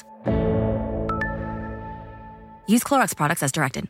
Use Clorox products as directed.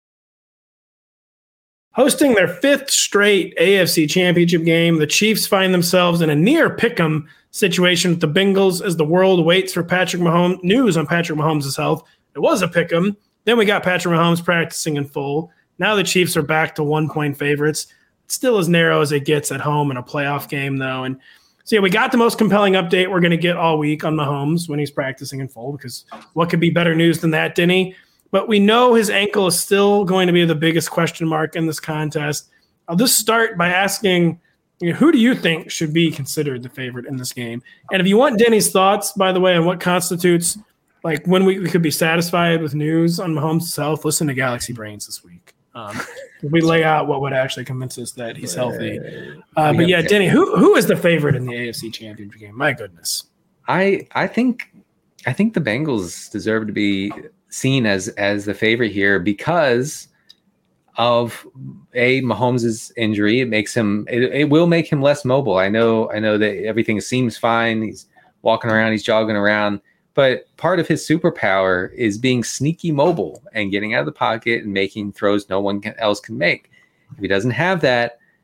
Hosting their fifth straight A F C Championship game, the Chiefs find themselves in a near pick'em situation with the Bengals as the world waits for Patrick Mahomes news on Patrick Mahomes' health. It was a pick'em. Then we got Patrick Mahomes practicing in full. Now the Chiefs are back to one-point favorites. It's still as narrow as it gets at home in a playoff game, though. And so, yeah, we got the most compelling update we're going to get all week on Mahomes when he's practicing in full, because what could be better news than that, Denny? But we know his ankle is still going to be the biggest question mark in this contest. I'll just start by asking, you know, who do you think should be considered the favorite in this game? And if you want Denny's thoughts, by the way, on what constitutes, like, when we, we could be satisfied with news on Mahomes' health, listen to Galaxy Brains this week. Um, we lay out what would actually convince us that he's healthy. Uh, but, yeah, Denny, who who is the favorite in the A F C Championship game? My goodness. I I think I think the Bengals deserve to be seen as as the favorite here because of a Mahomes' injury. It makes him it, it will make him less mobile. I know I know that everything seems fine. He's walking around, he's jogging around, but part of his superpower is being sneaky mobile and getting out of the pocket and making throws no one else can make. If he doesn't have that,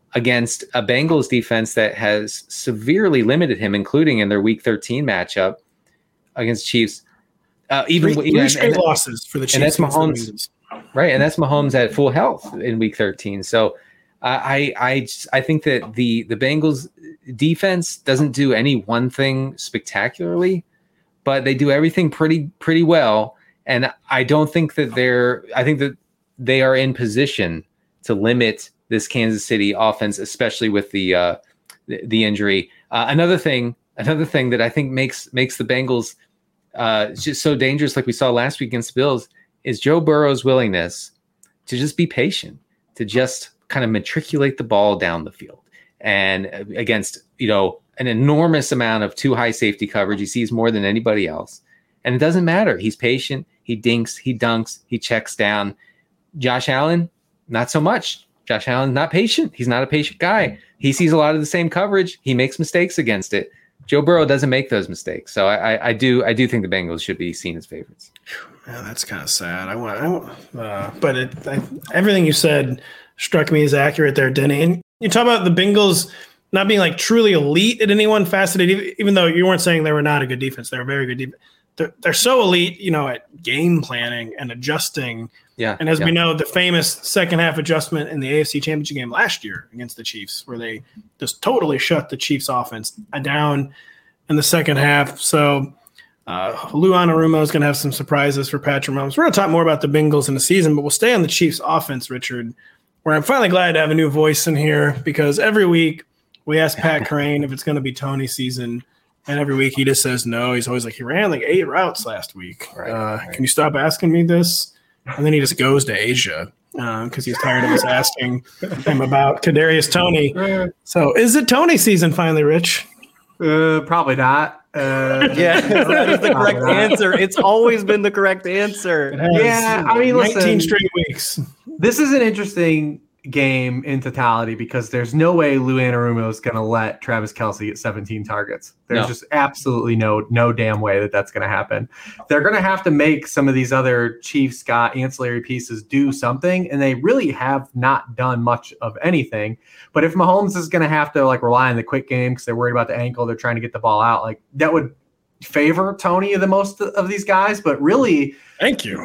against a Bengals defense that has severely limited him, including in their Week thirteen matchup against Chiefs. Uh, even three, three straight and, losses for the Chiefs. And that's Mahomes, right? And that's Mahomes at full health in Week thirteen. So uh, I I just, I think that the the Bengals defense doesn't do any one thing spectacularly, but they do everything pretty pretty well. And I don't think that they're. I think that they are in position to limit this Kansas City offense, especially with the uh, the, the injury. Uh, another thing, another thing that I think makes makes the Bengals uh, just so dangerous, like we saw last week against the Bills, is Joe Burrow's willingness to just be patient, to just kind of matriculate the ball down the field, and against you know an enormous amount of too high safety coverage, he sees more than anybody else, and it doesn't matter. He's patient. He dinks. He dunks. He checks down. Josh Allen, not so much. Josh Allen's not patient. He's not a patient guy. He sees a lot of the same coverage. He makes mistakes against it. Joe Burrow doesn't make those mistakes. So I, I, I do I do think the Bengals should be seen as favorites. Yeah, that's kind of sad. I want, I want uh, but it, I, everything you said struck me as accurate there, Denny. And you talk about the Bengals not being like truly elite at any one facet, even though you weren't saying they were not a good defense. They were very good defense. They're, they're so elite, you know, at game planning and adjusting. Yeah. And as yeah. we know, the famous second half adjustment in the A F C Championship game last year against the Chiefs, where they just totally shut the Chiefs offense down in the second half. So uh, Lou Anarumo is going to have some surprises for Patrick Mahomes. We're going to talk more about the Bengals in the season, but we'll stay on the Chiefs offense, Richard, where I'm finally glad to have a new voice in here, because every week we ask Pat Crane if it's going to be Tony's season. And every week he just says no. He's always like, he ran like eight routes last week. Right, uh, right. Can you stop asking me this? And then he just goes to Asia because uh, he's tired of us asking him about Kadarius Toney. So is it Toney season finally, Rich? Uh, probably not. Uh, yeah, that is the correct answer. It's always been the correct answer. Yeah, I mean, listen, nineteen straight weeks. This is an interesting game in totality because there's no way Lou Anarumo is going to let Travis Kelce get seventeen targets. There's No. just absolutely no no damn way that that's going to happen. They're going to have to make some of these other Chiefs got ancillary pieces do something, and they really have not done much of anything. But if Mahomes is going to have to like rely on the quick game because they're worried about the ankle, they're trying to get the ball out, like that would favor Toney the most of these guys. But really, Thank you.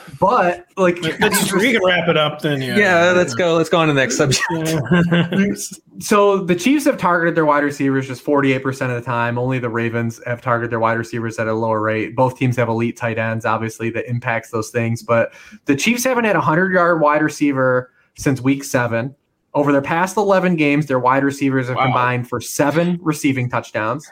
but like Let's, we can wrap it up then. Yeah, Yeah, let's go. Let's go on to the next subject. So the Chiefs have targeted their wide receivers just forty-eight percent of the time. Only the Ravens have targeted their wide receivers at a lower rate. Both teams have elite tight ends, obviously, that impacts those things. But the Chiefs haven't had a hundred-yard wide receiver since week seven. Over their past eleven games, their wide receivers have Wow. combined for seven receiving touchdowns.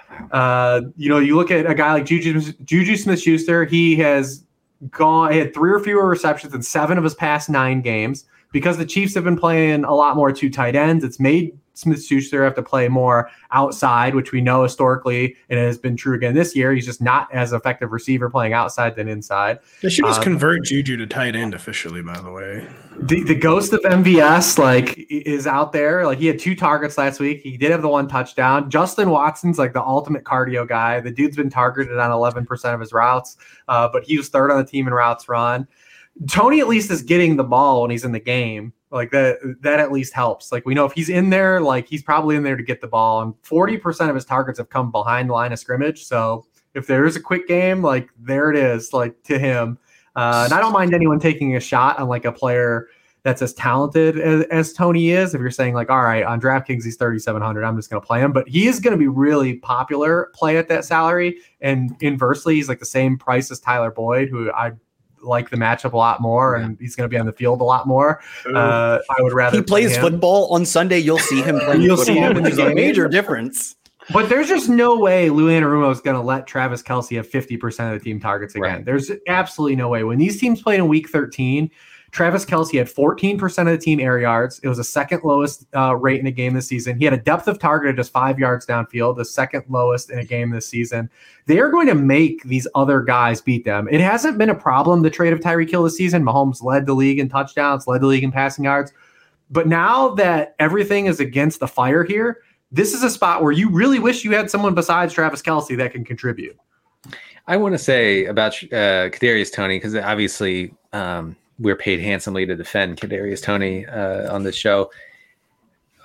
Uh, you know, you look at a guy like Juju, Juju Smith-Schuster, he has gone, he had three or fewer receptions in seven of his past nine games. Because the Chiefs have been playing a lot more two tight ends, it's made Smith-Schuster have to play more outside, which we know historically, and it has been true again this year. He's just not as effective receiver playing outside than inside. They should just Um, convert Juju to tight end officially, by the way. The, the ghost of M V S like is out there. Like he had two targets last week. He did have the one touchdown. Justin Watson's like the ultimate cardio guy. The dude's been targeted on eleven percent of his routes, uh, but he was third on the team in routes run. Toney at least is getting the ball when he's in the game. Like that, that at least helps. Like we know if he's in there, like he's probably in there to get the ball. And forty percent of his targets have come behind the line of scrimmage. So if there is a quick game, like there it is, like to him. Uh, and I don't mind anyone taking a shot on like a player that's as talented as, as Toney is. If you're saying like, all right, on DraftKings, he's thirty-seven hundred, I'm just going to play him. But he is going to be really popular play at that salary. And inversely, he's like the same price as Tyler Boyd, who I like the matchup a lot more, and he's going to be on the field a lot more. Uh, I would rather He plays him. football on Sunday. You'll see him playing You'll football, see him in which the is a game. major difference. But there's just no way Lou Anarumo is going to let Travis Kelce have fifty percent of the team targets again. Right. There's absolutely no way. When these teams played in week thirteen, Travis Kelce had fourteen percent of the team air yards. It was the second lowest uh, rate in a game this season. He had a depth of target of just five yards downfield, the second lowest in a game this season. They are going to make these other guys beat them. It hasn't been a problem, the trade of Tyreek Hill this season. Mahomes led the league in touchdowns, led the league in passing yards. But now that everything is against the fire here, this is a spot where you really wish you had someone besides Travis Kelce that can contribute. I want to say about uh, Kadarius Toney, because obviously um, we're paid handsomely to defend Kadarius Toney uh, on this show.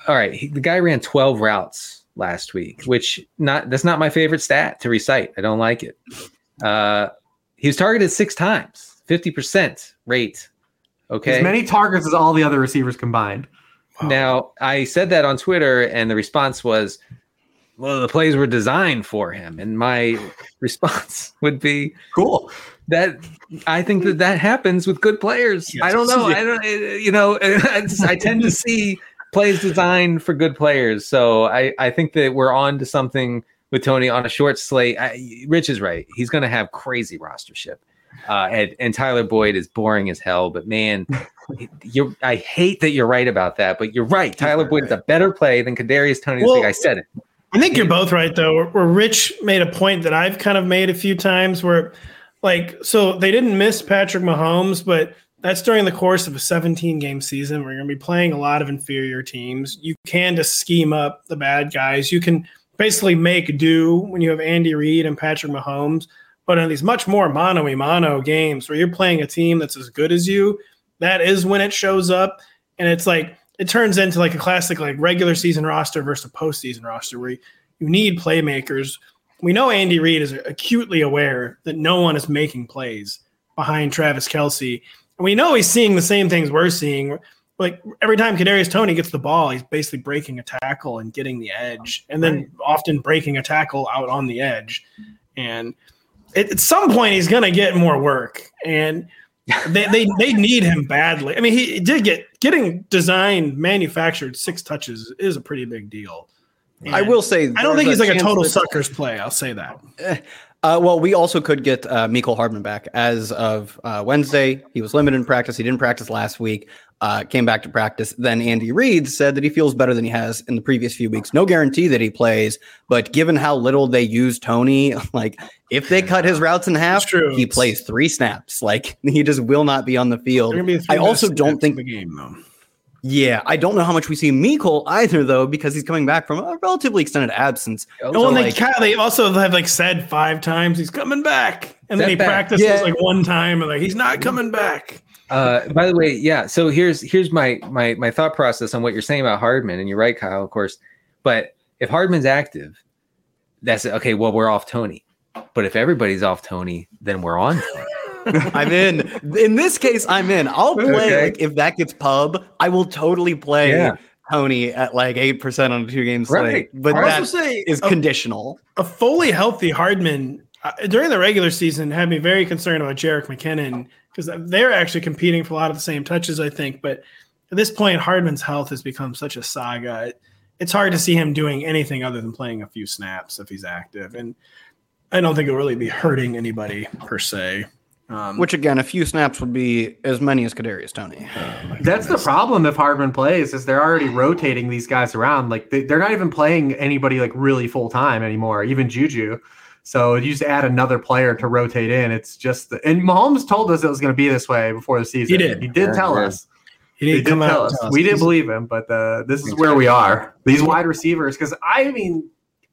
all right, he, the guy ran twelve routes last week, which not that's not my favorite stat to recite. I don't like it. Uh, he was targeted six times, fifty percent rate. Okay. As many targets as all the other receivers combined. Wow. Now, I said that on Twitter, and the response was, well, the plays were designed for him. And my response would be, cool. That I think that that happens with good players. Yes. I don't know. I don't, you know, I, just, I tend to see plays designed for good players. So I, I think that we're on to something with Tony on a short slate. I, Rich is right. He's going to have crazy rostership. Uh, and, and Tyler Boyd is boring as hell, but man, you're, I hate that you're right about that, but you're right. Tyler Boyd is a better play than Kadarius Toney. Well, I said it. I think you're both right though. Where, where Rich made a point that I've kind of made a few times where like, so they didn't miss Patrick Mahomes, but that's during the course of a seventeen game season where you're going to be playing a lot of inferior teams. You can just scheme up the bad guys. You can basically make do when you have Andy Reid and Patrick Mahomes. But in these much more mano-a-mano games where you're playing a team that's as good as you, that is when it shows up. And it's like, it turns into like a classic like regular season roster versus a postseason roster where you, you need playmakers. We know Andy Reid is acutely aware that no one is making plays behind Travis Kelce. And we know he's seeing the same things we're seeing. Like every time Kadarius Toney gets the ball, he's basically breaking a tackle and getting the edge, and then often breaking a tackle out on the edge. And at some point he's going to get more work, and they, they they need him badly. I mean, he did get getting designed, manufactured six touches is a pretty big deal. And I will say, I don't think he's like a total sucker's play. I'll say that. Uh, well, we also could get uh, Mecole Hardman back as of uh, Wednesday. He was limited in practice. He didn't practice last week. Uh, came back to practice. Then Andy Reid said that he feels better than he has in the previous few weeks. No guarantee that he plays, but given how little they use Tony, like if they cut his routes in half, he plays three snaps. Like he just will not be on the field. I also don't think the game though. Yeah, I don't know how much we see Mecole either, though, because he's coming back from a relatively extended absence. Oh, so and like, they, they also have like said five times he's coming back, and then he back. practices yeah. like one time, and like he's not coming back. Uh, by the way, yeah. So here's here's my my my thought process on what you're saying about Hardman, and you're right, Kyle, of course. But if Hardman's active, that's okay. Well, we're off Tony. But if everybody's off Tony, then we're on Tony. I'm in. In this case, I'm in. I'll play okay. like if that gets pub, I will totally play yeah. Tony at like eight percent on a two game slate. Right. But I that say is a, conditional. A fully healthy Hardman uh, during the regular season had me very concerned about Jerick McKinnon because they're actually competing for a lot of the same touches, I think. But at this point, Hardman's health has become such a saga. It, it's hard to see him doing anything other than playing a few snaps if he's active. And I don't think it'll really be hurting anybody per se. Um, Which again, a few snaps would be as many as Kadarius Toney. Oh, That's the problem if Hardman plays, is they're already rotating these guys around. Like they, they're not even playing anybody like really full time anymore, even Juju. So you just add another player to rotate in. It's just the, and Mahomes told us it was going to be this way before the season. He did. He did yeah, tell yeah. us. He didn't he come did tell out us. and tell us. We didn't believe him, but uh, this is where we are. These wide receivers, because I mean.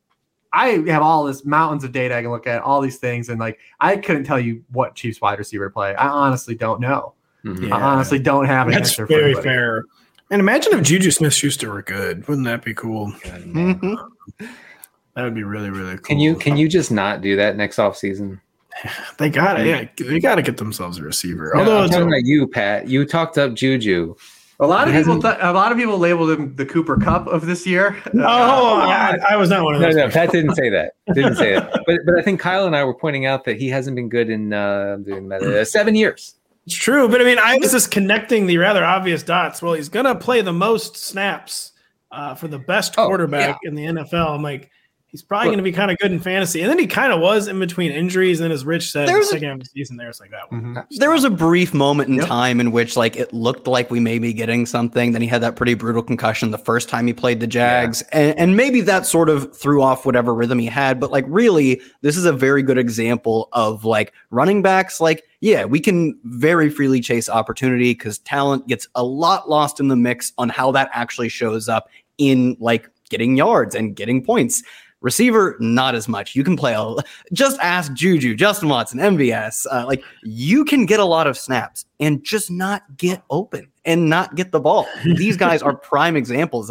I have all this mountains of data I can look at, all these things, and like I couldn't tell you what Chiefs wide receiver play. I honestly don't know. Mm-hmm. Yeah. I honestly don't have an That's answer. Very for fair. And imagine if Juju Smith-Schuster were good. Wouldn't that be cool? Mm-hmm. That would be really, really cool. Can you can you just not do that next offseason? They got to, yeah, they got to get themselves a receiver. No, Although I'm talking about you, Pat. You talked up Juju. A lot of people, th- a lot of people labeled him the Cooper Kupp of this year. Oh, uh, I, I was not one of those. No, no, Pat didn't say that. Didn't say it. But but I think Kyle and I were pointing out that he hasn't been good in uh, doing uh, seven years. It's true, but I mean, I was just connecting the rather obvious dots. Well, he's going to play the most snaps uh, for the best quarterback oh, yeah. in the N F L. I'm like, he's probably going to be kind of good in fantasy. And then he kind of was in between injuries. And as Rich said, the second half of the season, there was like that one. Mm-hmm. There was a brief moment in yep. time in which like it looked like we may be getting something. Then he had that pretty brutal concussion the first time he played the Jags. Yeah. And, and maybe that sort of threw off whatever rhythm he had. But like really, this is a very good example of like running backs. Like, yeah, we can very freely chase opportunity because talent gets a lot lost in the mix on how that actually shows up in like getting yards and getting points. Receiver, not as much. You can play a just ask Juju, Justin Watson, M V S. Uh, like you can get a lot of snaps and just not get open and not get the ball. These guys are prime examples of it.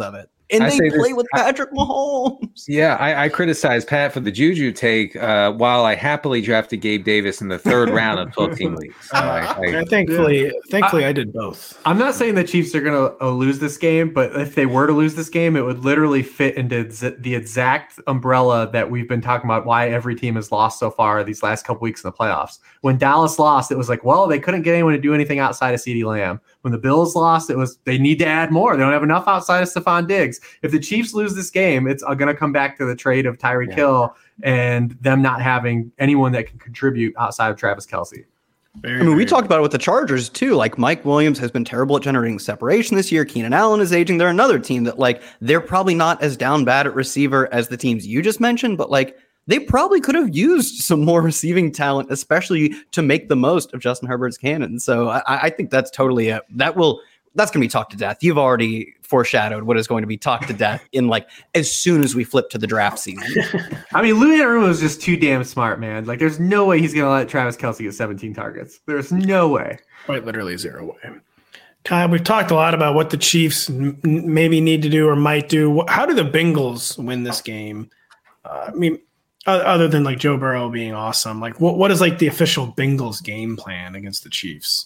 And I they play this, with Patrick I, Mahomes. Yeah, I, I criticized Pat for the Juju take uh, while I happily drafted Gabe Davis in the third round of twelve-team leagues. So I, I, I, thankfully, yeah. thankfully, I, I did both. I'm not saying the Chiefs are going to uh, lose this game, but if they were to lose this game, it would literally fit into z- the exact umbrella that we've been talking about why every team has lost so far these last couple weeks in the playoffs. When Dallas lost, it was like, well, they couldn't get anyone to do anything outside of CeeDee Lamb. When the Bills lost, it was they need to add more. They don't have enough outside of Stephon Diggs. If the Chiefs lose this game, it's going to come back to the trade of Tyreek yeah. Hill and them not having anyone that can contribute outside of Travis Kelce. Very, I mean, we talked about it with the Chargers too. Like Mike Williams has been terrible at generating separation this year. Keenan Allen is aging. They're another team that like they're probably not as down bad at receiver as the teams you just mentioned, but like they probably could have used some more receiving talent, especially to make the most of Justin Herbert's cannon. So I, I think that's totally a, that will that's going to be talked to death. You've already foreshadowed what is going to be talked to death in like as soon as we flip to the draft season. I mean, Lou Anarumo is just too damn smart, man. Like, there's no way he's going to let Travis Kelce get seventeen targets. There's no way. Quite literally zero way. Kyle, we've talked a lot about what the Chiefs n- maybe need to do or might do. How do the Bengals win this game? Uh, I mean, other than like Joe Burrow being awesome, like what what is like the official Bengals game plan against the Chiefs?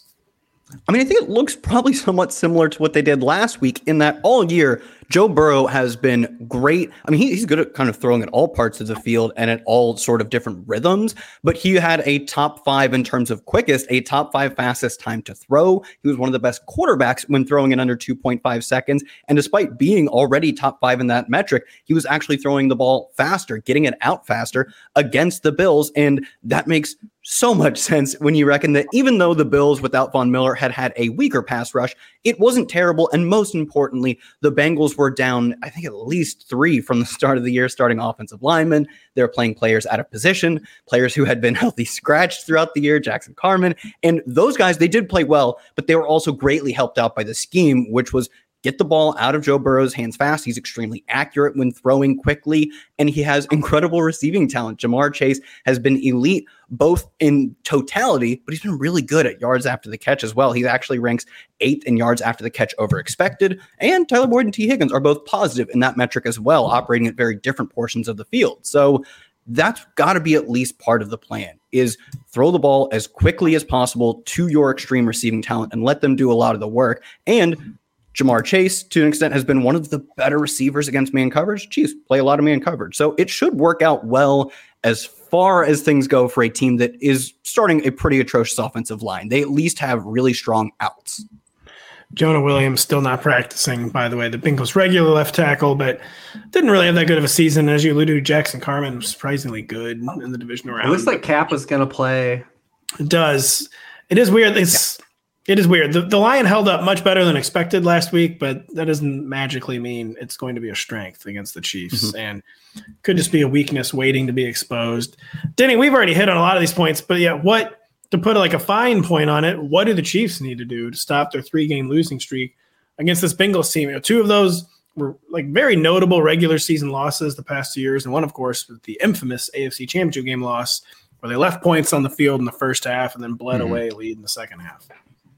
I mean, I think it looks probably somewhat similar to what they did last week in that all year, Joe Burrow has been great. I mean, he, he's good at kind of throwing at all parts of the field and at all sort of different rhythms, but he had a top five in terms of quickest, a top five fastest time to throw. He was one of the best quarterbacks when throwing in under two point five seconds. And despite being already top five in that metric, he was actually throwing the ball faster, getting it out faster against the Bills. And that makes so much sense when you reckon that even though the Bills without Von Miller had had a weaker pass rush, it wasn't terrible. And most importantly, the Bengals were down, I think, at least three from the start of the year, starting offensive linemen. They're playing players out of position, players who had been healthy scratched throughout the year, Jackson Carman. And those guys, they did play well, but they were also greatly helped out by the scheme, which was get the ball out of Joe Burrow's hands fast. He's extremely accurate when throwing quickly, and he has incredible receiving talent. Jamar Chase has been elite both in totality, but he's been really good at yards after the catch as well. He actually ranks eighth in yards after the catch over expected, and Tyler Boyd and T. Higgins are both positive in that metric as well, operating at very different portions of the field. So that's got to be at least part of the plan, is throw the ball as quickly as possible to your extreme receiving talent and let them do a lot of the work. And Jamar Chase, to an extent, has been one of the better receivers against man coverage. Chiefs play a lot of man coverage. So it should work out well as far as things go for a team that is starting a pretty atrocious offensive line. They at least have really strong outs. Jonah Williams still not practicing, by the way, the Bengals regular left tackle, but didn't really have that good of a season. As you alluded to, Jackson Carman was surprisingly good in the division round. It looks like Cap was going to play. It does. It is weird. It's... Yeah. It is weird. The, the line held up much better than expected last week, but that doesn't magically mean it's going to be a strength against the Chiefs. Mm-hmm. And could just be a weakness waiting to be exposed. Denny, we've already hit on a lot of these points, but yeah, what to put like a fine point on it, what do the Chiefs need to do to stop their three-game losing streak against this Bengals team? You know, two of those were like very notable regular season losses the past two years, and one, of course, was the infamous A F C Championship game loss where they left points on the field in the first half and then bled mm-hmm. away a lead in the second half.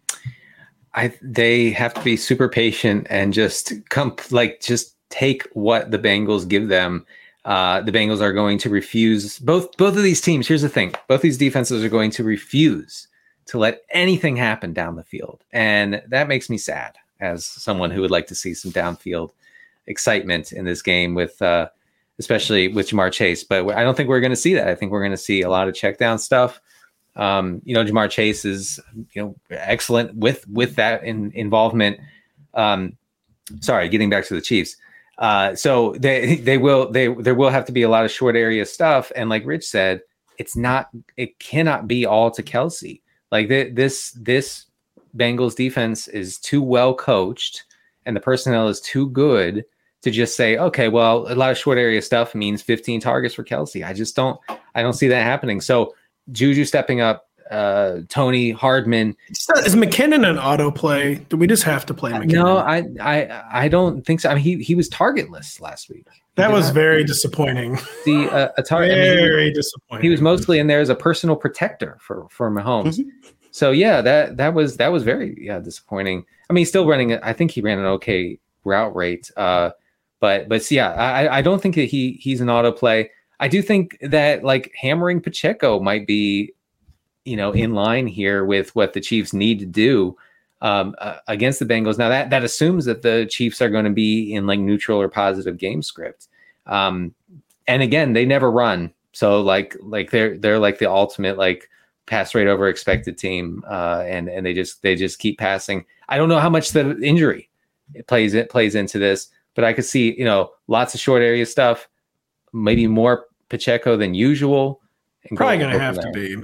I they have to be super patient and just come like just take what the Bengals give them. Uh, the Bengals are going to refuse both both of these teams. Here's the thing: both these defenses are going to refuse to let anything happen down the field, and that makes me sad as someone who would like to see some downfield excitement in this game with, uh, especially with Jamar Chase. But I don't think we're going to see that. I think we're going to see a lot of check down stuff. Um, you know, Jamar Chase is, you know, excellent with, with that in, involvement. Um, sorry, getting back to the Chiefs. Uh, so they, they will, they, there will have to be a lot of short area stuff. And like Rich said, it's not, it cannot be all to Kelce. Like th- this, this Bengals defense is too well coached and the personnel is too good to just say, okay, well, a lot of short area stuff means fifteen targets for Kelce. I just don't, I don't see that happening. So Juju stepping up, uh, Tony Hardman. Is McKinnon an autoplay? Do we just have to play McKinnon? No, I, I, I don't think so. I mean, he he was targetless last week. That was very disappointing. The uh, a tar- very I mean, he, disappointing. He was mostly in there as a personal protector for for Mahomes. Mm-hmm. So yeah, that that was that was very yeah disappointing. I mean, he's still running. I think he ran an okay route rate. Uh, But but yeah, I, I don't think that he he's an auto play. I do think that like hammering Pacheco might be, you know, in line here with what the Chiefs need to do um, uh, against the Bengals. Now that that assumes that the Chiefs are going to be in like neutral or positive game script. Um, and again, they never run. So like like they're they're like the ultimate like pass rate over expected team, uh, and and they just they just keep passing. I don't know how much the injury it plays it plays into this, but I could see, you know, lots of short area stuff, maybe more Pacheco than usual. Probably going to have to be.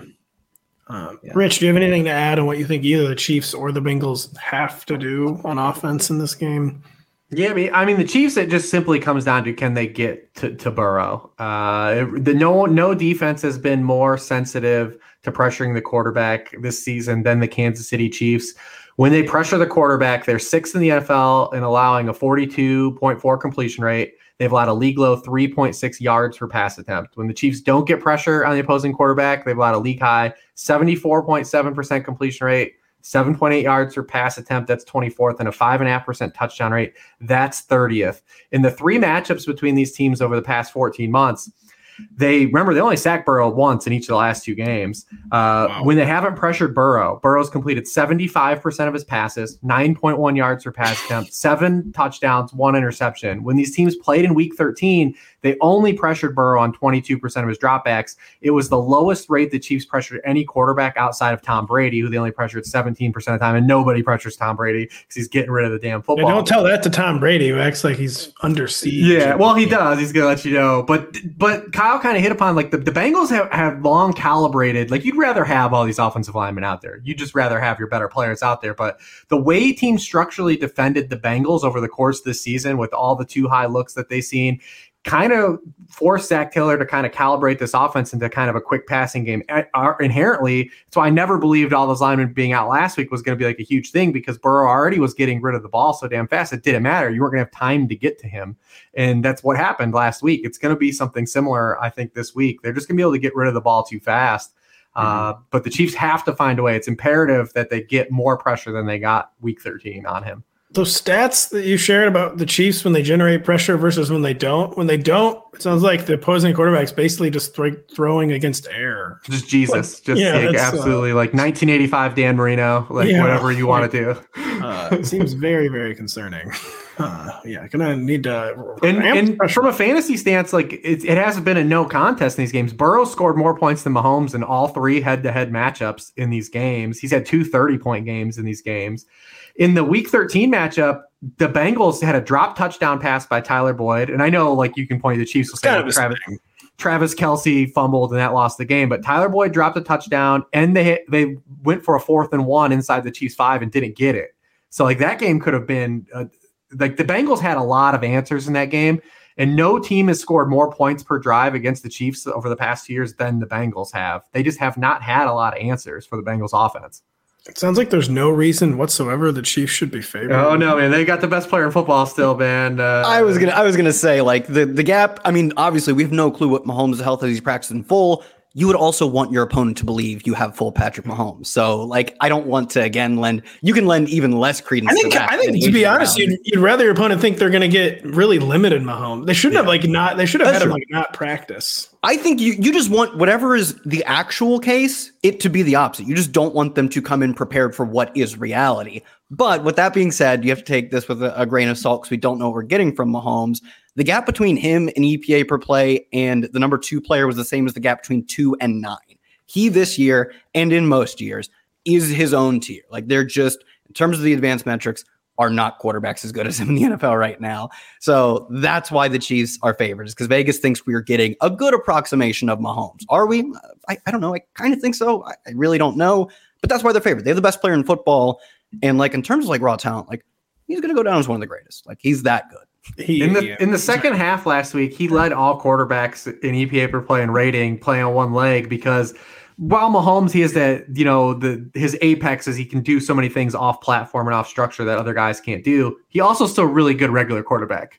Um, yeah. Rich, do you have anything to add on what you think either the Chiefs or the Bengals have to do on offense in this game? Yeah, I mean, I mean, the Chiefs, it just simply comes down to can they get to, to Burrow. Uh, the no no defense has been more sensitive to pressuring the quarterback this season than the Kansas City Chiefs. When they pressure the quarterback, they're sixth in the N F L in allowing a forty-two point four completion rate. They've allowed a league low three point six yards per pass attempt. When the Chiefs don't get pressure on the opposing quarterback, they've allowed a league high seventy-four point seven percent completion rate, seven point eight yards per pass attempt. That's twenty-fourth, and a five point five percent touchdown rate. That's thirtieth. In the three matchups between these teams over the past fourteen months, they remember they only sacked Burrow once in each of the last two games. Uh, wow. When they haven't pressured Burrow, Burrow's completed seventy-five percent of his passes, nine point one yards per pass attempt, seven touchdowns, one interception. When these teams played in week thirteen, they only pressured Burrow on twenty-two percent of his dropbacks. It was the lowest rate the Chiefs pressured any quarterback outside of Tom Brady, who they only pressured seventeen percent of the time, and nobody pressures Tom Brady because he's getting rid of the damn football. Yeah, don't tell that to Tom Brady, who acts like he's under siege. Yeah, well, he does. He's going to let you know. But but Kyle kind of hit upon, like, the, the Bengals have, have long calibrated. Like, you'd rather have all these offensive linemen out there. You'd just rather have your better players out there. But the way teams structurally defended the Bengals over the course of this season with all the too high looks that they've seen kind of forced Zach Taylor to kind of calibrate this offense into kind of a quick passing game. Inherently, so I never believed all those linemen being out last week was going to be like a huge thing because Burrow already was getting rid of the ball so damn fast. It didn't matter. You weren't going to have time to get to him. And that's what happened last week. It's going to be something similar, I think, this week. They're just going to be able to get rid of the ball too fast. Mm-hmm. Uh, but the Chiefs have to find a way. It's imperative that they get more pressure than they got week thirteen on him. Those stats that you shared about the Chiefs when they generate pressure versus when they don't, when they don't, it sounds like the opposing quarterback's basically just th- throwing against air. Just Jesus. Just yeah, like absolutely uh, like nineteen eighty-five Dan Marino, like yeah, whatever you want to do. Uh, it seems very, very concerning. Uh, yeah, gonna need to. And, and from a fantasy stance, like it, it hasn't been a no contest in these games. Burrow scored more points than Mahomes in all three head-to-head matchups in these games. He's had two thirty-point games in these games. In the week thirteen matchup, the Bengals had a drop touchdown pass by Tyler Boyd. And I know, like, you can point to the Chiefs will say like, Travis, Travis Kelce fumbled and that lost the game. But Tyler Boyd dropped a touchdown and they hit, they went for a fourth and one inside the Chiefs five and didn't get it. So, like, that game could have been uh, like the Bengals had a lot of answers in that game. And no team has scored more points per drive against the Chiefs over the past two years than the Bengals have. They just have not had a lot of answers for the Bengals offense. It sounds like there's no reason whatsoever the Chiefs should be favored. Oh no, man! They got the best player in football still, man. Uh, I was gonna, I was gonna say like the the gap. I mean, obviously we have no clue what Mahomes' health is. He's practicing full. You would also want your opponent to believe you have full Patrick Mahomes. So, like, I don't want to again lend. You can lend even less credence. I think. To that I think to be honest, you'd, you'd rather your opponent think they're going to get really limited Mahomes. They shouldn't yeah. have like not. They should have That's had true. him like not practice. I think you you just want whatever is the actual case, it to be the opposite. You just don't want them to come in prepared for what is reality. But with that being said, you have to take this with a, a grain of salt because we don't know what we're getting from Mahomes. The gap between him and E P A per play and the number two player was the same as the gap between two and nine. He this year and in most years is his own tier. Like they're just, in terms of the advanced metrics, are not quarterbacks as good as him in the N F L right now. So that's why the Chiefs are favorites, because Vegas thinks we are getting a good approximation of Mahomes. Are we? I, I don't know. I kind of think so. I, I really don't know. But that's why they're favored. They have the best player in football. And like in terms of like raw talent, like he's going to go down as one of the greatest. Like he's that good. He, in the yeah. in the second half last week, he led all quarterbacks in E P A per play and rating playing on one leg because while Mahomes, he has that, you know, the his apex is he can do so many things off platform and off structure that other guys can't do. He also still really good regular quarterback.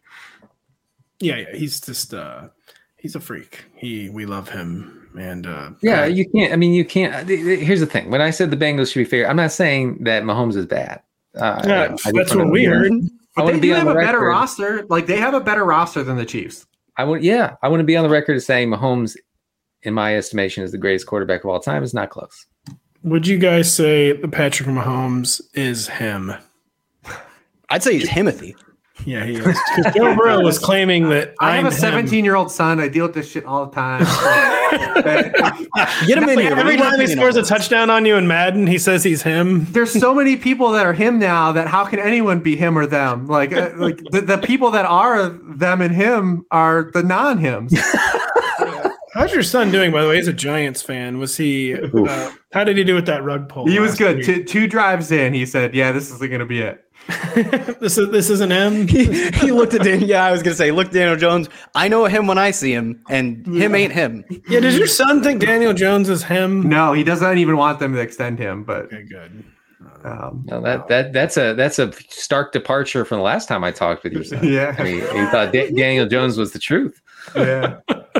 Yeah, yeah, he's just uh, he's a freak. He we love him. And uh, yeah, uh, you can't. I mean, you can't. Here's the thing: when I said the Bengals should be fair, I'm not saying that Mahomes is bad. Uh, yeah, I, I that's what we heard. But they do have a better roster. Like they have a better roster than the Chiefs. I want, yeah, I want to be on the record as saying Mahomes, in my estimation, is the greatest quarterback of all time. Is not close. Would you guys say that Patrick Mahomes is him? I'd say he's Timothy. Yeah, he is. Joe Burrow was claiming that I I'm have a seventeen-year-old son. I deal with this shit all the time. Get him in here. Every time he scores a touchdown on you in Madden, he says he's him. There's so many people that are him now that how can anyone be him or them? Like, uh, like the, the people that are them and him are the non-hims. How's your son doing, by the way? He's a Giants fan. Was he? Uh, how did he do with that rug pull? He was good. Two, two drives in, he said, "Yeah, this is going to be it." this is this isn't him. he, he looked at Dan. Yeah, I was gonna say, look, Daniel Jones. I know him when I see him, and him ain't him. Yeah, does your son think Daniel Jones is him? No, he doesn't even want them to extend him. But okay, good. Um, no, that that that's a that's a stark departure from the last time I talked with your son. Yeah, I mean, he thought da- Daniel Jones was the truth. Yeah.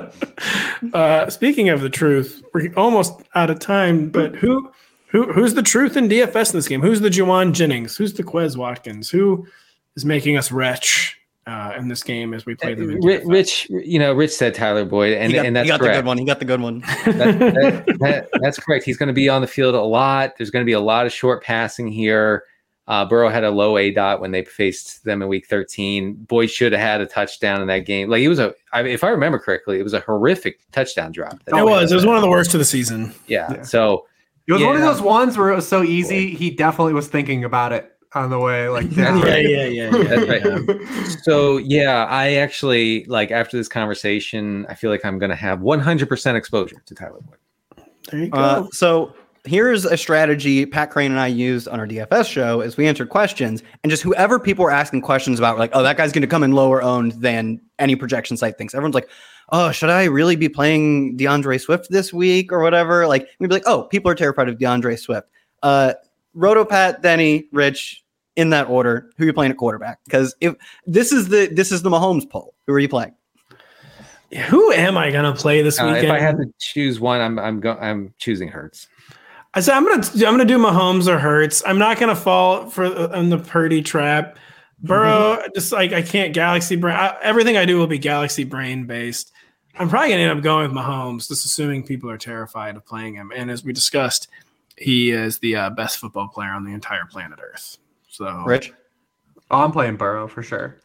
uh, speaking of the truth, we're almost out of time. But who? Who, who's the truth in D F S in this game? Who's the Juwan Jennings? Who's the Quez Watkins? Who is making us wretch uh, in this game as we play them? In Rich, Rich, you know, Rich said Tyler Boyd, and, got, and that's he got correct. the good one. He got the good one. that, that, that, that's correct. He's going to be on the field a lot. There's going to be a lot of short passing here. Uh, Burrow had a low A dot when they faced them in week thirteen. Boyd should have had a touchdown in that game. Like it was a, I, if I remember correctly, it was a horrific touchdown drop. It was. It was one of the worst of the season. Yeah. yeah. So. It was yeah. one of those ones where it was so easy. He definitely was thinking about it on the way. Like, yeah, yeah, yeah, yeah. That's right. Yeah. So yeah, I actually like after this conversation, I feel like I'm going to have one hundred percent exposure to Tyler Boyd. There you go. Uh, so here's a strategy Pat Crane and I used on our D F S show as we answered questions, and just whoever people were asking questions about, like, oh, that guy's going to come in lower owned than any projection site thinks. Everyone's like, oh, should I really be playing DeAndre Swift this week or whatever? Like, we'd be like, oh, people are terrified of DeAndre Swift. Uh, Rotopat, Denny, Rich, in that order, who are you playing at quarterback? Because if this is the this is the Mahomes poll, who are you playing? Who am I gonna play this uh, weekend? If I had to choose one, I'm I'm go- I'm choosing Hurts. I said I'm gonna I'm gonna do Mahomes or Hurts. I'm not gonna fall for in the Purdy trap. Burrow, mm-hmm. just like I can't Galaxy Brain. I, everything I do will be Galaxy Brain based. I'm probably going to end up going with Mahomes, just assuming people are terrified of playing him. And as we discussed, he is the uh, best football player on the entire planet Earth. So, Rich? Oh, I'm playing Burrow for sure.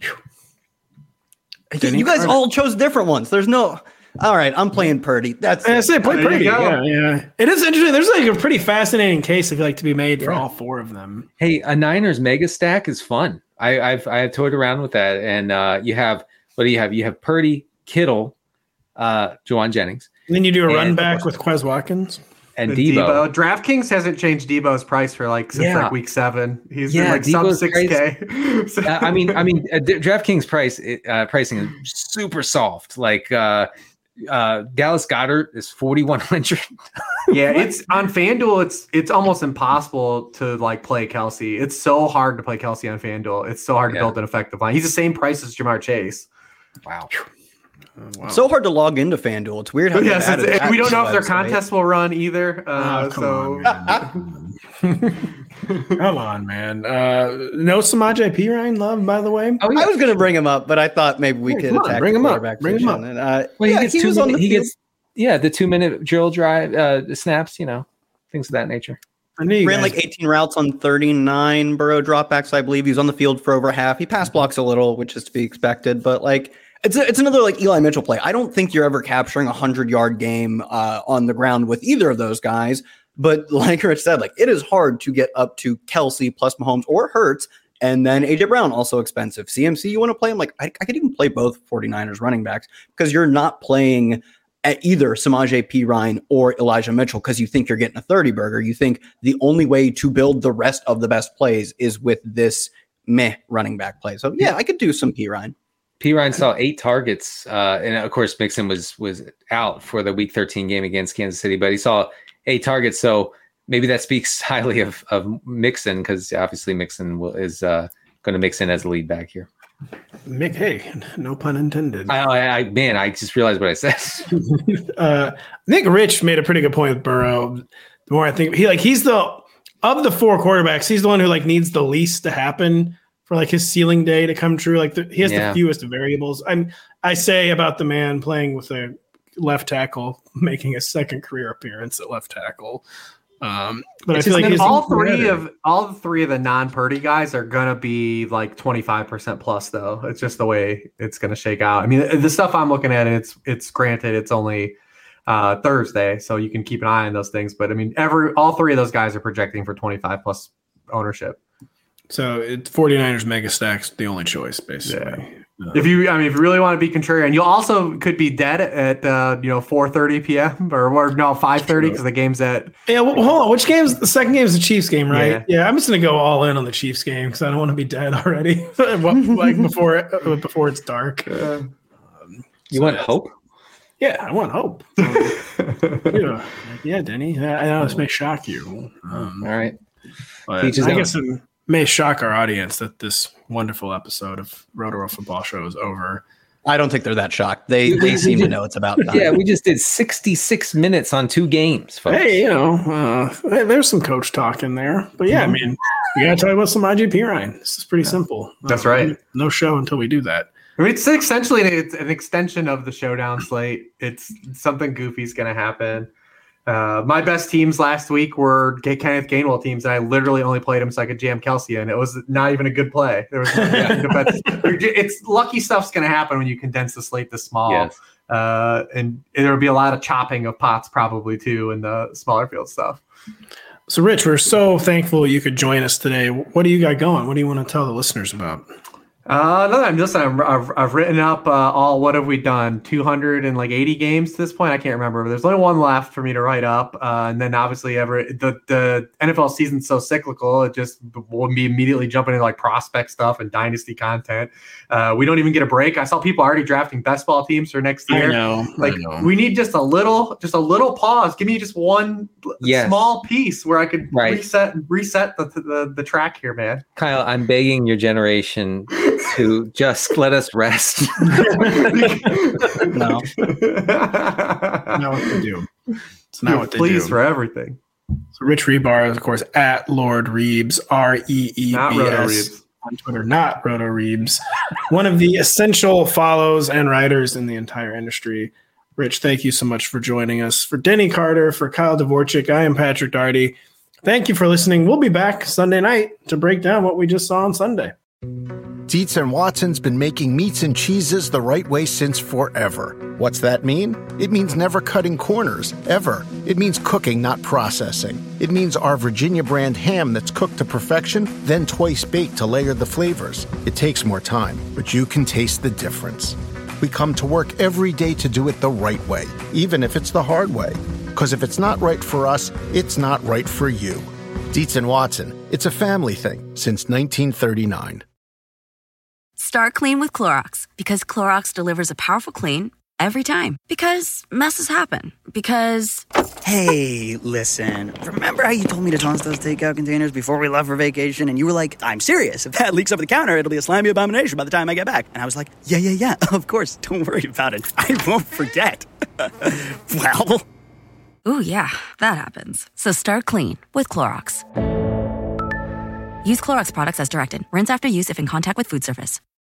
You guys all chose different ones. There's no. All right, I'm playing Purdy. That's I say play Purdy. Yeah, yeah. It is interesting. There's like a pretty fascinating case if you like to be made for yeah. all four of them. Hey, a Niners mega stack is fun. I, I've I've toyed around with that, and uh, you have what do you have? You have Purdy, Kittle, uh, Juwan Jennings. And then you do a and, run back with Quez Watkins. And, and Debo. Debo. DraftKings hasn't changed Debo's price for like since yeah. like week seven. He's yeah, been like Debo's sub six K. so. uh, I mean, I mean, uh, DraftKings price uh, pricing is super soft. Like uh, uh, Dallas Goedert is forty-one hundred. Yeah, it's on FanDuel. It's it's almost impossible to like play Kelsey. It's so hard to play Kelsey on FanDuel. It's so hard to yeah. build an effective line. He's the same price as Jamar Chase. Wow. Oh, wow. So hard to log into FanDuel. It's weird how yes, it's, we don't know if their contest will run either. Uh, oh, come so on, come on, man. Uh, no Samaje Perine love, by the way. Oh, yeah. I was going to bring him up, but I thought maybe we hey, could on, attack bring the him up. Bring him up. And, uh, well, yeah, he gets he two was minute, on the he field. gets yeah the two minute drill drive uh, snaps. You know, things of that nature. I knew you ran guys. like eighteen routes on thirty-nine Burrow dropbacks. I believe he was on the field for over half. He pass blocks a little, which is to be expected, but like. It's a, it's another like Eli Mitchell play. I don't think you're ever capturing a hundred yard game uh, on the ground with either of those guys. But like Rich said, like it is hard to get up to Kelsey plus Mahomes or Hurts, and then A J Brown also expensive. C M C, you want to play him? Like I, I could even play both 49ers running backs because you're not playing at either Samaje Perine or Elijah Mitchell because you think you're getting a thirty burger. You think the only way to build the rest of the best plays is with this meh running back play. So yeah, I could do some Perine. Perine saw eight targets, uh, and of course Mixon was was out for the Week thirteen game against Kansas City, but he saw eight targets. So maybe that speaks highly of of Mixon because obviously Mixon will, is uh, going to mix in as a lead back here. Mick, hey, no pun intended. I, I, I man, I just realized what I said. uh, I think Rich made a pretty good point with Burrow. The more I think he like he's the of the four quarterbacks, he's the one who like needs the least to happen for like his ceiling day to come true. Like the, he has Yeah. the fewest variables. I'm I say about the man playing with a left tackle, making a second career appearance at left tackle. Um, but It's I feel just like he's all three better. of all three of the non-Purdy guys are gonna be like twenty-five percent plus, though. It's just the way it's gonna shake out. I mean, the stuff I'm looking at, it's it's granted it's only uh, Thursday, so you can keep an eye on those things. But I mean, every all three of those guys are projecting for twenty-five plus ownership. So it's 49ers mega stacks the only choice, basically. Yeah. If you, I mean, if you really want to be contrarian, you also could be dead at uh, you know four thirty p.m. or, or no five thirty because the game's at. Yeah, well, hold on. Which game's the second game is the Chiefs game, right? Yeah, yeah I'm just gonna go all in on the Chiefs game because I don't want to be dead already, like before it, before it's dark. Uh, Um, you so want hope? Yeah, I want hope. Um, yeah, yeah, Denny. I know this may shock you. Um, all right, but I guess it may shock our audience that this wonderful episode of Roto-World Football Show is over. I don't think they're that shocked. They they seem to know it's about time. Yeah, we just did sixty-six minutes on two games, folks. Hey, you know, uh, there's some coach talk in there. But yeah, I mean, we got to talk about some I G P Ryan. This is pretty yeah. simple. That's uh, right. No show until we do that. I mean, it's essentially it's an extension of the showdown slate. It's something goofy is going to happen. Uh, my best teams last week were Kenneth Gainwell teams, and I literally only played him so I could jam Kelsey, and it was not even a good play. There was, it's lucky stuff's going to happen when you condense the slate this small, yes. uh, and there'll be a lot of chopping of pots probably too in the smaller field stuff. So, Rich, we're so thankful you could join us today. What do you got going? What do you want to tell the listeners about? Uh, no, I'm just I'm, I've I've written up uh, all what have we done two hundred eighty games to this point. I can't remember, but there's only one left for me to write up. Uh, and then obviously ever the the N F L season's so cyclical, it just will be immediately jumping into like prospect stuff and dynasty content. Uh, we don't even get a break. I saw people already drafting best ball teams for next year. I know, like I know. We need just a little, just a little pause. Give me just one yes. small piece where I could right. reset reset the, the the track here, man. Kyle, I'm begging your generation to just let us rest. no. Not what they do. It's not You're what they pleased do. for everything. So Rich Rebar is, of course, at Lord Reebs, R E E B S. Not Roto Reebs. On Twitter, not Roto Reebs. One of the essential follows and writers in the entire industry. Rich, thank you so much for joining us. For Denny Carter, for Kyle Dvorchak, I am Patrick Daugherty. Thank you for listening. We'll be back Sunday night to break down what we just saw on Sunday. Dietz and Watson's been making meats and cheeses the right way since forever. What's that mean? It means never cutting corners, ever. It means cooking, not processing. It means our Virginia brand ham that's cooked to perfection, then twice baked to layer the flavors. It takes more time, but you can taste the difference. We come to work every day to do it the right way, even if it's the hard way. Because if it's not right for us, it's not right for you. Dietz and Watson, it's a family thing since nineteen thirty-nine. Start clean with Clorox because Clorox delivers a powerful clean every time. Because messes happen. Because... Hey, listen. Remember how you told me to toss those takeout containers before we left for vacation? And you were like, I'm serious. If that leaks over the counter, it'll be a slimy abomination by the time I get back. And I was like, yeah, yeah, yeah. Of course. Don't worry about it. I won't forget. Well... Ooh, yeah. That happens. So start clean with Clorox. Use Clorox products as directed. Rinse after use if in contact with food surface.